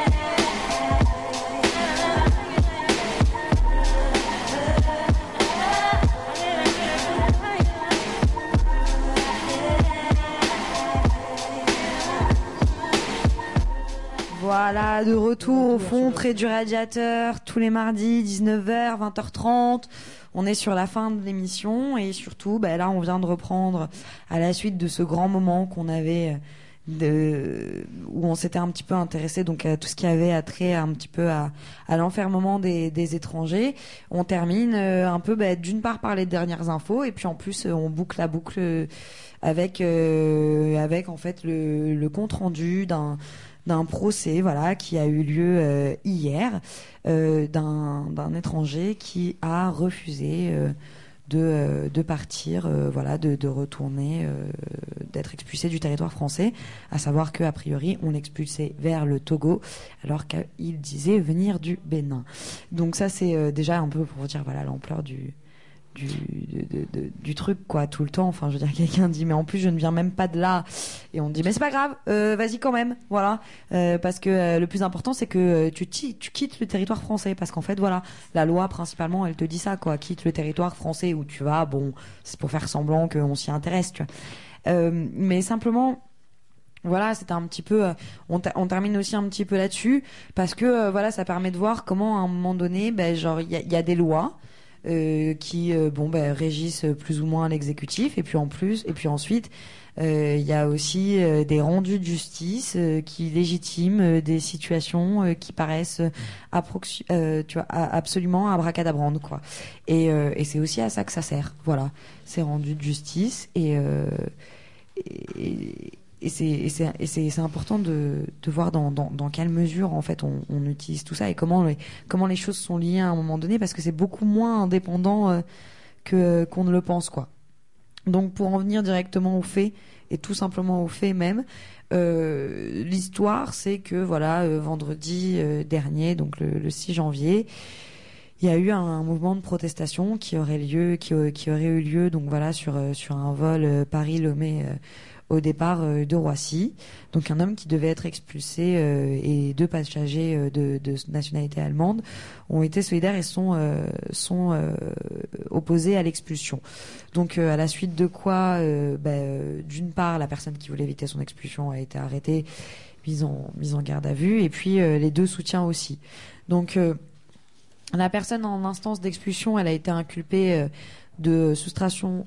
Speaker 1: Voilà, de retour au fond, près du radiateur, tous les mardis, 19h, 20h30. On est sur la fin de l'émission et surtout, là, on vient de reprendre à la suite de ce grand moment qu'on avait où on s'était un petit peu intéressé donc à tout ce qui avait attrait un petit peu à l'enfermement des étrangers. On termine un peu d'une part par les dernières infos et puis en plus on boucle la boucle avec en fait le compte rendu d'un procès qui a eu lieu hier d'un étranger qui a refusé de partir, de retourner, d'être expulsé du territoire français, à savoir que a priori on l'expulsait vers le Togo alors qu'il disait venir du Bénin. Donc ça c'est déjà un peu pour dire l'ampleur du truc tout le temps. Enfin je veux dire, quelqu'un dit mais en plus je ne viens même pas de là et on dit mais c'est pas grave, vas-y quand même, parce que le plus important c'est que tu quittes le territoire français, parce qu'en fait la loi principalement elle te dit ça quitte le territoire français où tu vas, c'est pour faire semblant qu'on s'y intéresse, tu vois, mais simplement c'était un petit peu on termine aussi un petit peu là-dessus parce que ça permet de voir comment à un moment donné il y a des lois qui régissent plus ou moins l'exécutif et puis ensuite il y a aussi des rendus de justice qui légitiment des situations qui paraissent absolument abracadabrantes et c'est aussi à ça que ça sert, ces rendus de justice et c'est important de voir dans quelle mesure en fait on utilise tout ça et comment les choses sont liées à un moment donné, parce que c'est beaucoup moins indépendant qu'on ne le pense Donc pour en venir directement aux faits et tout simplement aux faits même, l'histoire c'est que vendredi dernier, donc le 6 janvier, il y a eu un mouvement de protestation qui aurait eu lieu donc sur un vol Paris-Lomé au départ de Roissy. Donc un homme qui devait être expulsé et deux passagers de nationalité allemande ont été solidaires et sont opposés à l'expulsion. Donc à la suite de quoi, d'une part, la personne qui voulait éviter son expulsion a été arrêtée, mise en garde à vue, et puis les deux soutiens aussi. Donc la personne en instance d'expulsion, elle a été inculpée de soustraction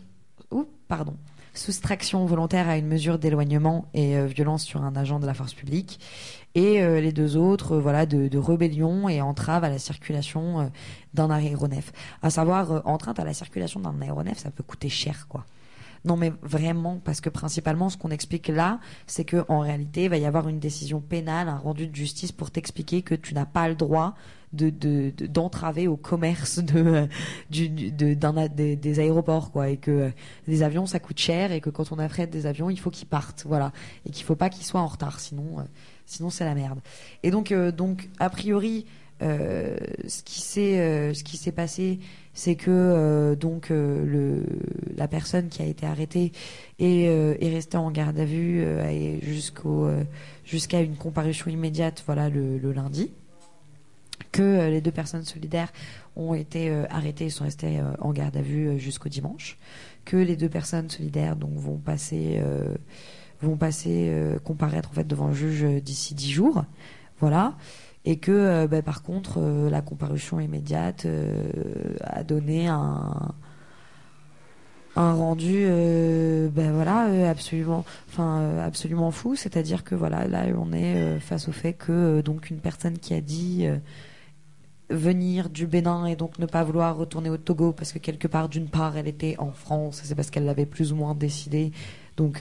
Speaker 1: volontaire à une mesure d'éloignement et violence sur un agent de la force publique, et les deux autres de rébellion et entrave à la circulation d'un aéronef. À savoir, entrave à la circulation d'un aéronef, ça peut coûter cher Non mais vraiment, parce que principalement ce qu'on explique là, c'est que en réalité il va y avoir une décision pénale, un rendu de justice pour t'expliquer que tu n'as pas le droit d'entraver au commerce des aéroports et que des avions ça coûte cher et que quand on affrète des avions il faut qu'ils partent, et qu'il faut pas qu'ils soient en retard, sinon c'est la merde. Et donc a priori ce qui s'est passé, c'est que la personne qui a été arrêtée est restée en garde à vue jusqu'à une comparution immédiate le lundi, que les deux personnes solidaires ont été arrêtées et sont restées en garde à vue jusqu'au dimanche, que les deux personnes solidaires vont comparaître en fait devant le juge d'ici 10 jours, et que par contre la comparution immédiate a donné un rendu absolument fou, c'est-à-dire que là on est face au fait que une personne qui a dit venir du Bénin et donc ne pas vouloir retourner au Togo parce que quelque part, d'une part elle était en France, c'est parce qu'elle l'avait plus ou moins décidé, donc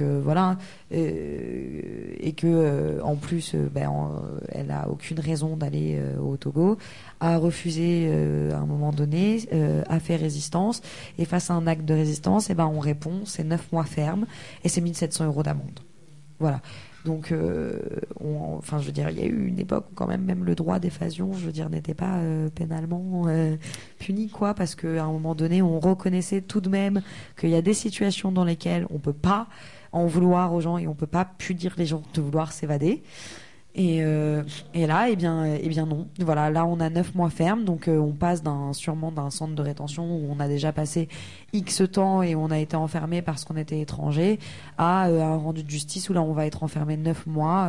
Speaker 1: et que en plus elle a aucune raison d'aller au Togo, a refusé à un moment donné, a fait résistance, et face à un acte de résistance, on répond c'est 9 mois ferme et c'est 1 700 € d'amende. Donc, je veux dire, il y a eu une époque où quand même le droit d'effasion, n'était pas pénalement puni, parce qu'à un moment donné, on reconnaissait tout de même qu'il y a des situations dans lesquelles on peut pas en vouloir aux gens et on peut pas punir les gens de vouloir s'évader. Et là, non. Là, on a 9 mois ferme, donc on passe sûrement d'un centre de rétention où on a déjà passé X temps et on a été enfermé parce qu'on était étranger, à un rendu de justice où là, on va être enfermé 9 mois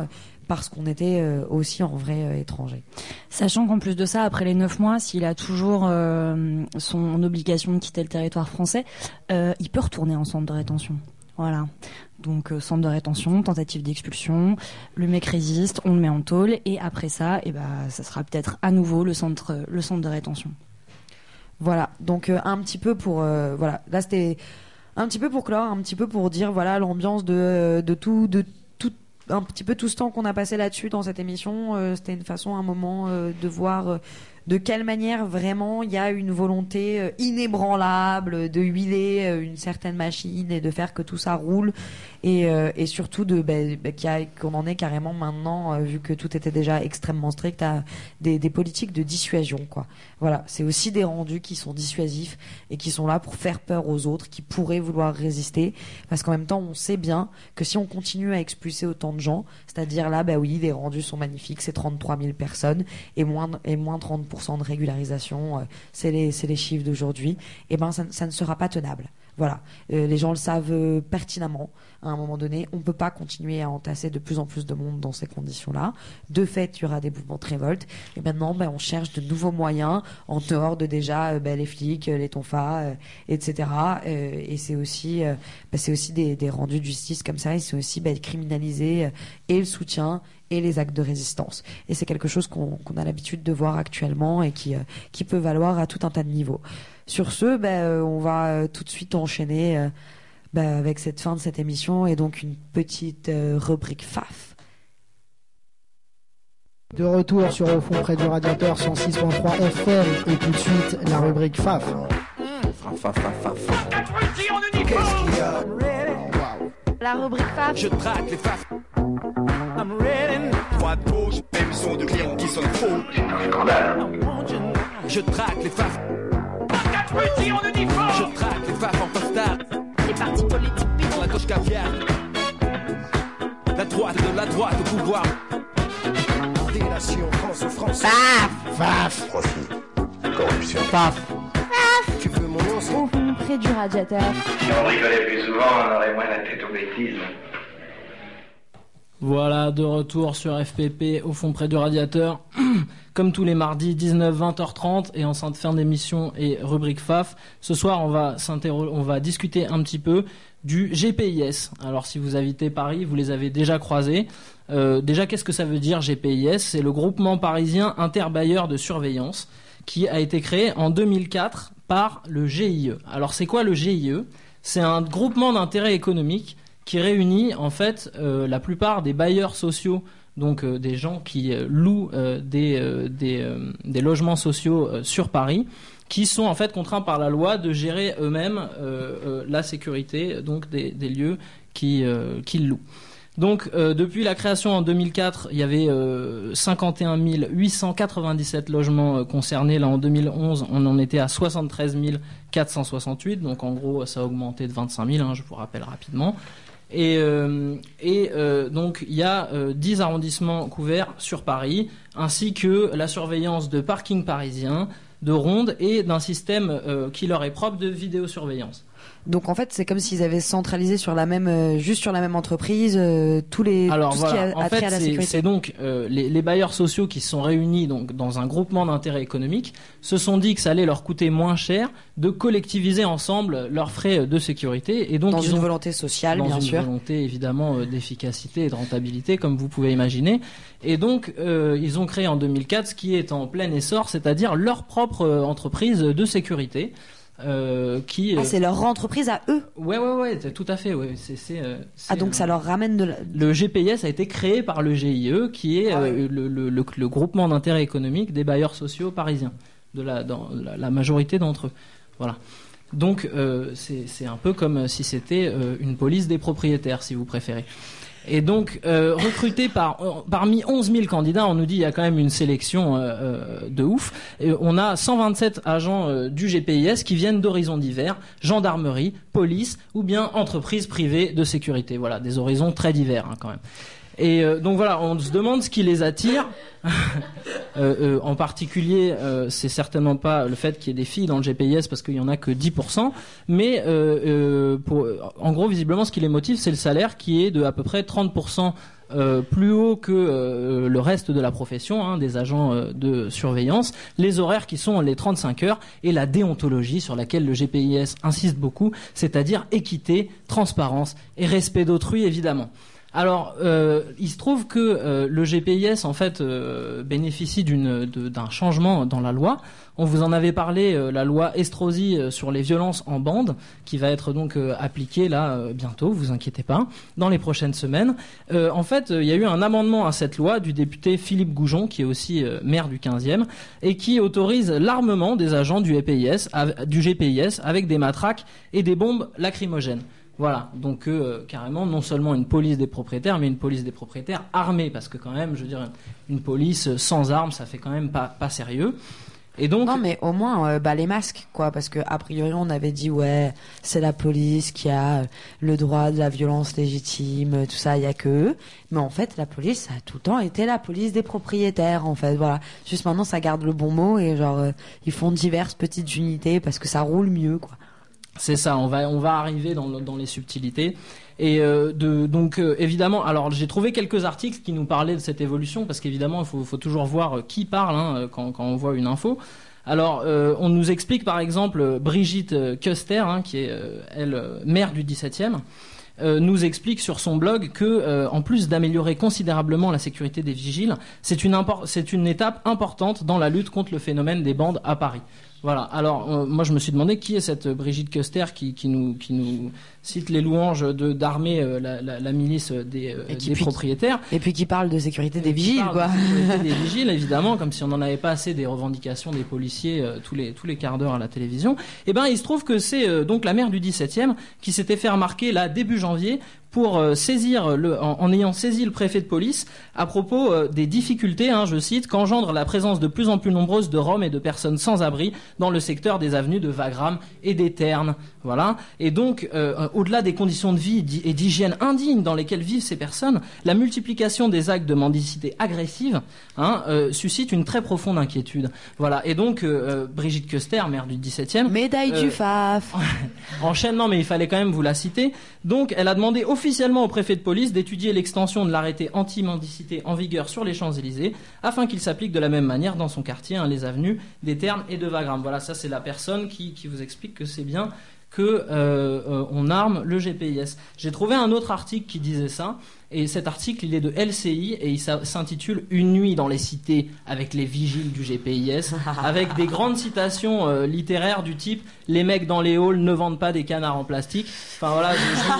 Speaker 1: parce qu'on était aussi en vrai étrangers.
Speaker 4: Sachant qu'en plus de ça, après les 9 mois, s'il a toujours son obligation de quitter le territoire français, il peut retourner en centre de rétention. Voilà. Donc centre de rétention, tentative d'expulsion, le mec résiste, on le met en tôle et après ça, ça sera peut-être à nouveau le centre de rétention.
Speaker 1: Voilà. Donc un petit peu pour voilà. Là c'était un petit peu pour clore, un petit peu pour dire voilà l'ambiance de tout un petit peu tout ce temps qu'on a passé là-dessus dans cette émission. C'était une façon, un moment de voir de quelle manière vraiment il y a une volonté inébranlable de huiler une certaine machine et de faire que tout ça roule et surtout qu'on en est carrément maintenant, vu que tout était déjà extrêmement strict, à des politiques de dissuasion, quoi. Voilà, c'est aussi des rendus qui sont dissuasifs et qui sont là pour faire peur aux autres qui pourraient vouloir résister, parce qu'en même temps on sait bien que si on continue à expulser autant de gens, c'est-à-dire là oui, les rendus sont magnifiques, c'est 33 000 personnes et moins 30% de régularisation, c'est les chiffres d'aujourd'hui, et ça ne sera pas tenable. Voilà, les gens le savent pertinemment. À un moment donné, on peut pas continuer à entasser de plus en plus de monde dans ces conditions-là. De fait, il y aura des mouvements de révolte. Et maintenant, on cherche de nouveaux moyens en dehors de déjà les flics, les tonfas, etc. Et c'est aussi des rendus de justice comme ça. Et c'est aussi criminaliser et le soutien et les actes de résistance. Et c'est quelque chose qu'on a l'habitude de voir actuellement et qui peut valoir à tout un tas de niveaux. Sur ce, on va tout de suite enchaîner avec cette fin de cette émission et donc une petite rubrique FAF.
Speaker 15: De retour sur Au fond près du radiateur 106.3 FM et tout de suite la rubrique FAF.
Speaker 10: Qu'est-ce qu'il y a?
Speaker 16: La rubrique FAF.
Speaker 10: Je traque les FAF. I'm ready. Droite, gauche, même son de clients qui sonnent faux. C'est un scandale. Je traque les FAF. Je traque les FAF en costard.
Speaker 16: Les partis politiques
Speaker 10: la gauche caviar. La droite de la droite au pouvoir. Délation, France ou France.
Speaker 16: FAF.
Speaker 15: FAF.
Speaker 10: Profit. Corruption.
Speaker 1: FAF.
Speaker 16: FAF.
Speaker 10: Tu veux mon nom?
Speaker 16: Au fond près du radiateur.
Speaker 17: Si on rigolait plus souvent, on aurait moins la tête aux bêtises.
Speaker 12: Voilà, de retour sur FPP, au fond près du radiateur, comme tous les mardis, 19-20h30, et en fin d'émission et rubrique FAF. Ce soir, on va discuter un petit peu du GPIS. Alors, si vous habitez Paris, vous les avez déjà croisés. Déjà, qu'est-ce que ça veut dire GPIS? C'est le groupement parisien interbailleurs de surveillance, qui a été créé en 2004 par le GIE. Alors, c'est quoi le GIE? C'est un groupement d'intérêt économique qui réunit en fait la plupart des bailleurs sociaux, donc des gens qui louent des logements sociaux sur Paris, qui sont en fait contraints par la loi de gérer eux-mêmes la sécurité donc des lieux qu'ils louent. Donc depuis la création en 2004, il y avait 51 897 logements concernés. Là en 2011, on en était à 73 468. Donc en gros, ça a augmenté de 25 000, je vous rappelle rapidement. Et donc il y a 10 arrondissements couverts sur Paris, ainsi que la surveillance de parkings parisiens, de rondes et d'un système qui leur est propre de vidéosurveillance.
Speaker 1: Donc en fait, c'est comme s'ils avaient centralisé sur la même, juste sur la même entreprise, tout ce qui a trait à la sécurité.
Speaker 12: C'est donc les bailleurs sociaux qui se sont réunis donc dans un groupement d'intérêt économique se sont dit que ça allait leur coûter moins cher de collectiviser ensemble leurs frais de sécurité et donc
Speaker 1: dans une volonté sociale, bien sûr,
Speaker 12: dans une volonté évidemment d'efficacité et de rentabilité, comme vous pouvez imaginer. Et donc ils ont créé en 2004 ce qui est en plein essor, c'est-à-dire leur propre entreprise de sécurité.
Speaker 1: C'est leur entreprise à eux.
Speaker 12: Ouais, tout à fait. Ouais.
Speaker 1: Donc ça leur ramène
Speaker 12: Le GPIS a été créé par le GIE, qui est le groupement d'intérêt économique des bailleurs sociaux parisiens, dans la majorité d'entre eux. Voilà. Donc c'est un peu comme si c'était une police des propriétaires, si vous préférez. Et donc, recruté parmi 11 000 candidats, on nous dit il y a quand même une sélection de ouf. Et on a 127 agents du GPIS qui viennent d'horizons divers, gendarmerie, police ou bien entreprises privées de sécurité. Voilà, des horizons très divers quand même. Et donc voilà, on se demande ce qui les attire. En particulier, c'est certainement pas le fait qu'il y ait des filles dans le GPIS parce qu'il y en a que 10%. Mais en gros, visiblement, ce qui les motive, c'est le salaire qui est de à peu près 30% plus haut que le reste de la profession, hein, des agents de surveillance, les horaires qui sont les 35 heures et la déontologie sur laquelle le GPIS insiste beaucoup, c'est-à-dire équité, transparence et respect d'autrui, évidemment. Alors, il se trouve que le GPIS en fait bénéficie d'un changement dans la loi. On vous en avait parlé, la loi Estrosi sur les violences en bande, qui va être donc appliquée là bientôt. Vous inquiétez pas, dans les prochaines semaines. En fait, il y a eu un amendement à cette loi du député Philippe Goujon, qui est aussi maire du 15e, et qui autorise l'armement des agents du GPIS avec des matraques et des bombes lacrymogènes. Voilà, donc carrément non seulement une police des propriétaires, mais une police des propriétaires armée, parce que quand même, je veux dire, une police sans armes, ça fait quand même pas sérieux. Et donc,
Speaker 1: non, mais au moins les masques, quoi, parce que a priori on avait dit ouais, c'est la police qui a le droit de la violence légitime, tout ça, il y a que eux. Mais en fait, la police, ça a tout le temps été la police des propriétaires, en fait, voilà. Juste maintenant, ça garde le bon mot et genre ils font diverses petites unités parce que ça roule mieux, quoi.
Speaker 12: C'est ça, on va arriver dans les subtilités. Et donc évidemment, alors j'ai trouvé quelques articles qui nous parlaient de cette évolution, parce qu'évidemment il faut toujours voir qui parle hein, quand on voit une info. Alors on nous explique par exemple Brigitte Custer, hein, qui est elle maire du 17e, nous explique sur son blog que en plus d'améliorer considérablement la sécurité des vigiles, c'est une étape importante dans la lutte contre le phénomène des bandes à Paris. Voilà. Alors moi je me suis demandé qui est cette Brigitte Custer qui nous cite les louanges d'armer la milice des propriétaires.
Speaker 1: Et puis qui parle de sécurité des vigiles, quoi.
Speaker 12: De sécurité des vigiles, évidemment, comme si on n'en avait pas assez des revendications des policiers tous les quarts d'heure à la télévision. Et ben il se trouve que c'est donc la maire du 17e qui s'était fait remarquer là début janvier pour saisir en ayant saisi le préfet de police à propos des difficultés, hein, je cite, qu'engendre la présence de plus en plus nombreuse de Roms et de personnes sans abri dans le secteur des avenues de Wagram et des Ternes. Voilà. Et donc, au-delà des conditions de vie et d'hygiène indignes dans lesquelles vivent ces personnes, la multiplication des actes de mendicité agressive suscite une très profonde inquiétude. Voilà. Et donc, Brigitte Custer, maire du 17e...
Speaker 1: Médaille du FAF.
Speaker 12: Enchaîne, non, mais il fallait quand même vous la citer. Donc, elle a demandé officiellement au préfet de police d'étudier l'extension de l'arrêté anti-mendicité en vigueur sur les Champs-Élysées, afin qu'il s'applique de la même manière dans son quartier, hein, les avenues des Ternes et de Wagram. Voilà, ça c'est la personne qui vous explique que c'est bien que on arme le GPIS. J'ai trouvé un autre article qui disait ça, et cet article il est de LCI et il s'intitule Une nuit dans les cités avec les vigiles du GPIS, avec des grandes citations littéraires du type les mecs dans les halls ne vendent pas des canards en plastique. Enfin voilà,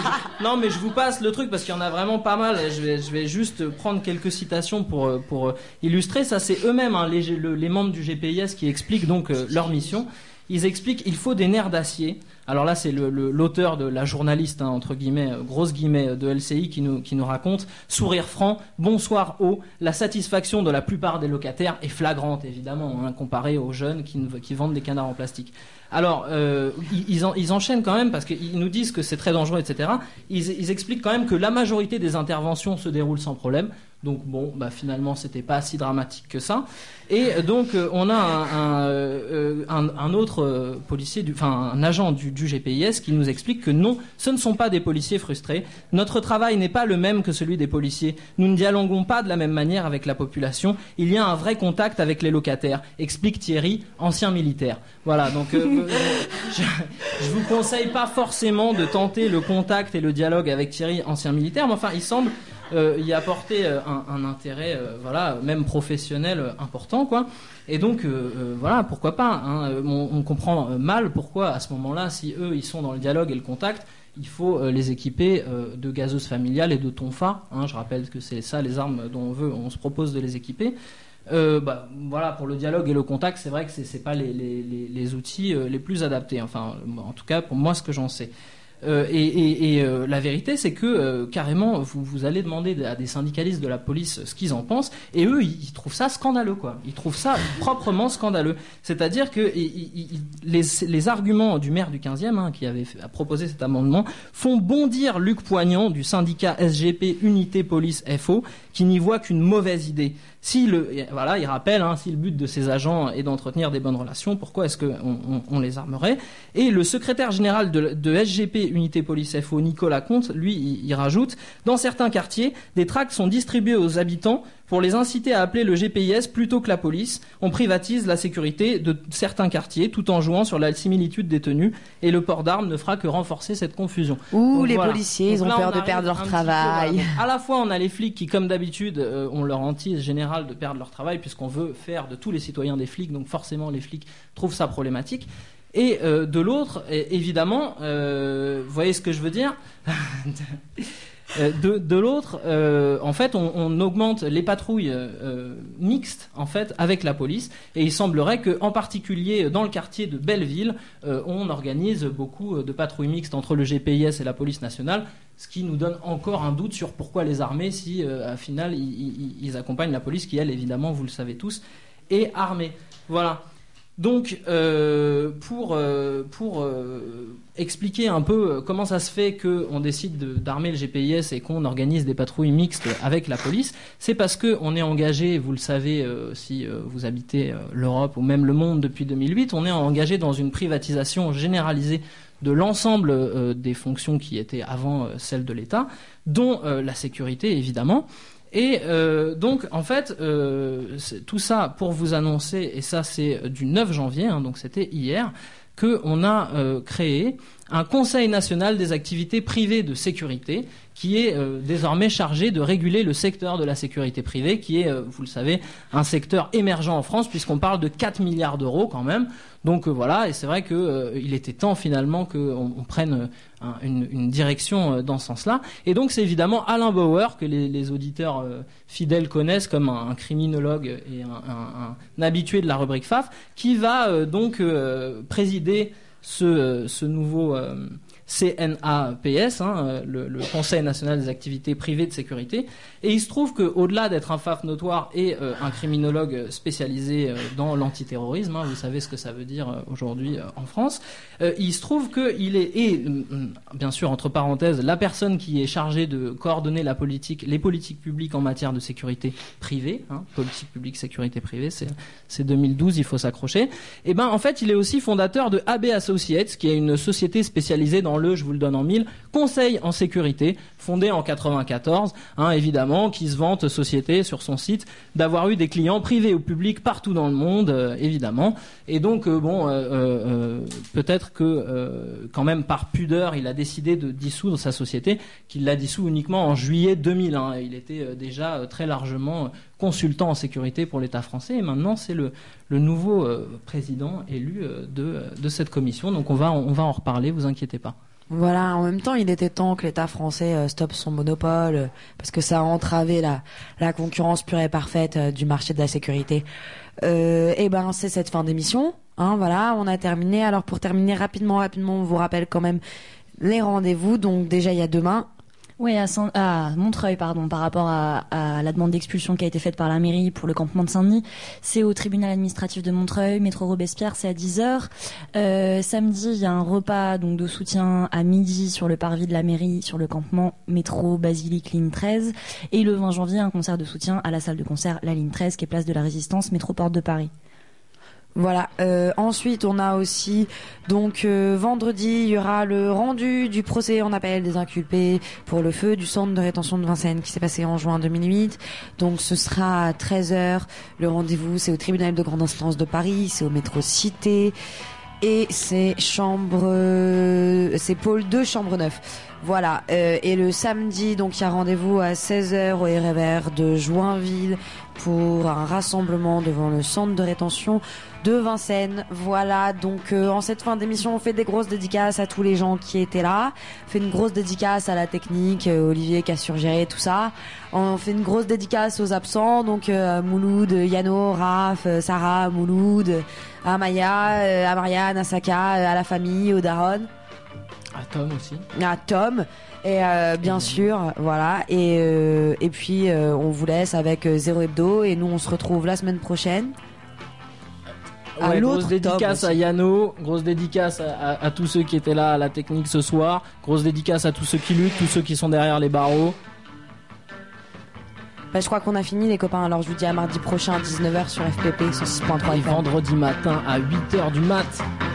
Speaker 12: non mais je vous passe le truc parce qu'il y en a vraiment pas mal. Je vais juste prendre quelques citations pour illustrer. Ça c'est eux-mêmes hein, les membres du GPIS qui expliquent donc leur mission. Ils expliquent il faut des nerfs d'acier. Alors là, c'est l'auteur de la journaliste, hein, entre guillemets, grosses guillemets, de LCI qui nous raconte sourire franc, bonsoir haut, la satisfaction de la plupart des locataires est flagrante, évidemment, hein, comparée aux jeunes qui vendent des canards en plastique. Alors, ils enchaînent quand même parce qu'ils nous disent que c'est très dangereux, etc. Ils expliquent quand même que la majorité des interventions se déroulent sans problème. Donc bon, bah finalement, c'était pas si dramatique que ça. Et donc, on a un autre policier, un agent du GPIS qui nous explique que non, ce ne sont pas des policiers frustrés. Notre travail n'est pas le même que celui des policiers. Nous ne dialoguons pas de la même manière avec la population. Il y a un vrai contact avec les locataires, explique Thierry, ancien militaire. Voilà, donc je vous conseille pas forcément de tenter le contact et le dialogue avec Thierry, ancien militaire, mais enfin, il semble y apporter un intérêt, voilà, même professionnel important, quoi. Et donc, voilà, pourquoi pas, hein, on comprend mal pourquoi, à ce moment-là, si eux, ils sont dans le dialogue et le contact, il faut les équiper de gazeuses familiales et de tonfa, hein, je rappelle que c'est ça les armes dont on se propose de les équiper. Voilà, pour le dialogue et le contact, c'est vrai que c'est pas les outils les plus adaptés, enfin, en tout cas, pour moi, ce que j'en sais. La vérité, c'est que carrément, vous allez demander à des syndicalistes de la police ce qu'ils en pensent, et eux, ils trouvent ça scandaleux, quoi. Ils trouvent ça proprement scandaleux. C'est-à-dire que les arguments du maire du 15e, hein, qui avait proposé cet amendement, font bondir Luc Poignant du syndicat SGP Unité Police FO, qui n'y voit qu'une mauvaise idée. il rappelle, si le but de ces agents est d'entretenir des bonnes relations, pourquoi est-ce qu'on les armerait? Et le secrétaire général de SGP Unité Police FO, Nicolas Comte, lui, il rajoute, dans certains quartiers, des tracts sont distribués aux habitants pour les inciter à appeler le GPIS plutôt que la police. On privatise la sécurité de certains quartiers tout en jouant sur la similitude des tenues, et le port d'armes ne fera que renforcer cette confusion.
Speaker 1: Ouh, les policiers, ils ont peur de perdre leur travail.
Speaker 12: À la fois, on a les flics qui, comme d'habitude, ont leur hantise générale de perdre leur travail, puisqu'on veut faire de tous les citoyens des flics, donc forcément les flics trouvent ça problématique. Et de l'autre, évidemment, vous voyez ce que je veux dire? De l'autre, en fait, on augmente les patrouilles mixtes, en fait, avec la police, et il semblerait que, en particulier dans le quartier de Belleville, on organise beaucoup de patrouilles mixtes entre le GPIS et la police nationale, ce qui nous donne encore un doute sur pourquoi les armer si, au final, ils accompagnent la police, qui, elle, évidemment, vous le savez tous, est armée. Voilà. Donc, pour expliquer un peu comment ça se fait qu'on décide d'armer le GPIS et qu'on organise des patrouilles mixtes avec la police, c'est parce qu'on est engagé, vous le savez, si vous habitez l'Europe ou même le monde depuis 2008, on est engagé dans une privatisation généralisée de l'ensemble des fonctions qui étaient avant celles de l'État, dont la sécurité, évidemment. Et donc, en fait, tout ça pour vous annoncer, et ça c'est du 9 janvier, donc c'était hier, qu'on a créé un Conseil national des activités privées de sécurité qui est désormais chargé de réguler le secteur de la sécurité privée, qui est, vous le savez, un secteur émergent en France, puisqu'on parle de 4 milliards d'euros quand même. Donc voilà, et c'est vrai qu'il était temps finalement qu'on prenne une direction dans ce sens-là. Et donc c'est évidemment Alain Bauer, que les auditeurs fidèles connaissent comme un criminologue et un habitué de la rubrique FAF, qui va donc présider ce nouveau CNAPS, le Conseil national des activités privées de sécurité. Et il se trouve qu'au-delà d'être un FAF notoire et un criminologue spécialisé dans l'antiterrorisme, vous savez ce que ça veut dire aujourd'hui en France, il se trouve qu'il est, et bien sûr, entre parenthèses, la personne qui est chargée de coordonner les politiques publiques en matière de sécurité privée, politique publique, sécurité privée, c'est 2012, il faut s'accrocher. Et ben, en fait, il est aussi fondateur de AB Associates, qui est une société spécialisée dans je vous le donne en mille, Conseil en sécurité, fondé en 94, évidemment, qui se vante, société, sur son site, d'avoir eu des clients privés ou publics partout dans le monde, évidemment. Et donc, peut-être que, quand même, par pudeur, il a décidé de dissoudre sa société, qu'il l'a dissout uniquement en juillet 2001. Il était déjà très largement consultant en sécurité pour l'État français, et maintenant, c'est le nouveau président élu de cette commission. Donc, on va en reparler, vous inquiétez pas.
Speaker 1: Voilà, en même temps, il était temps que l'État français stoppe son monopole, parce que ça a entravé la concurrence pure et parfaite du marché de la sécurité. Et ben, c'est cette fin d'émission. Voilà, on a terminé. Alors, pour terminer rapidement, on vous rappelle quand même les rendez-vous. Donc, déjà, il y a demain.
Speaker 4: Oui, à Montreuil, par rapport à la demande d'expulsion qui a été faite par la mairie pour le campement de Saint-Denis. C'est au tribunal administratif de Montreuil, métro Robespierre, c'est à 10h. Samedi, il y a un repas donc de soutien à midi sur le parvis de la mairie, sur le campement métro Basilique, ligne 13. Et le 20 janvier, un concert de soutien à la salle de concert, la ligne 13, qui est place de la Résistance, métro Porte de Paris.
Speaker 1: Voilà. Ensuite, on a aussi donc vendredi, il y aura le rendu du procès en appel des inculpés pour le feu du centre de rétention de Vincennes qui s'est passé en juin 2008. Donc, ce sera à 13h. Le rendez-vous, c'est au tribunal de grande instance de Paris, c'est au métro Cité et c'est pôle 2, chambre 9. Voilà, et le samedi, donc il y a rendez-vous à 16h au RER de Joinville pour un rassemblement devant le centre de rétention de Vincennes. Voilà, donc en cette fin d'émission, on fait des grosses dédicaces à tous les gens qui étaient là. On fait une grosse dédicace à la technique, Olivier qui a surgéré tout ça. On fait une grosse dédicace aux absents, donc Mouloud, Yano, Raph, Sarah, Mouloud, à Maya, à Marianne, à Saka, à la famille, au Daron.
Speaker 12: À Tom aussi.
Speaker 1: À Tom. Et bien sûr, voilà. Et puis on vous laisse avec Zéro Hebdo et nous on se retrouve la semaine prochaine.
Speaker 12: Ouais, grosse dédicace à Yano, grosse dédicace à tous ceux qui étaient là à la technique ce soir, grosse dédicace à tous ceux qui luttent, tous ceux qui sont derrière les barreaux.
Speaker 1: Bah, je crois qu'on a fini les copains, alors je vous dis à mardi prochain à 19h sur FPP 106.3
Speaker 12: Et
Speaker 1: FM.
Speaker 12: vendredi matin à 8h du mat.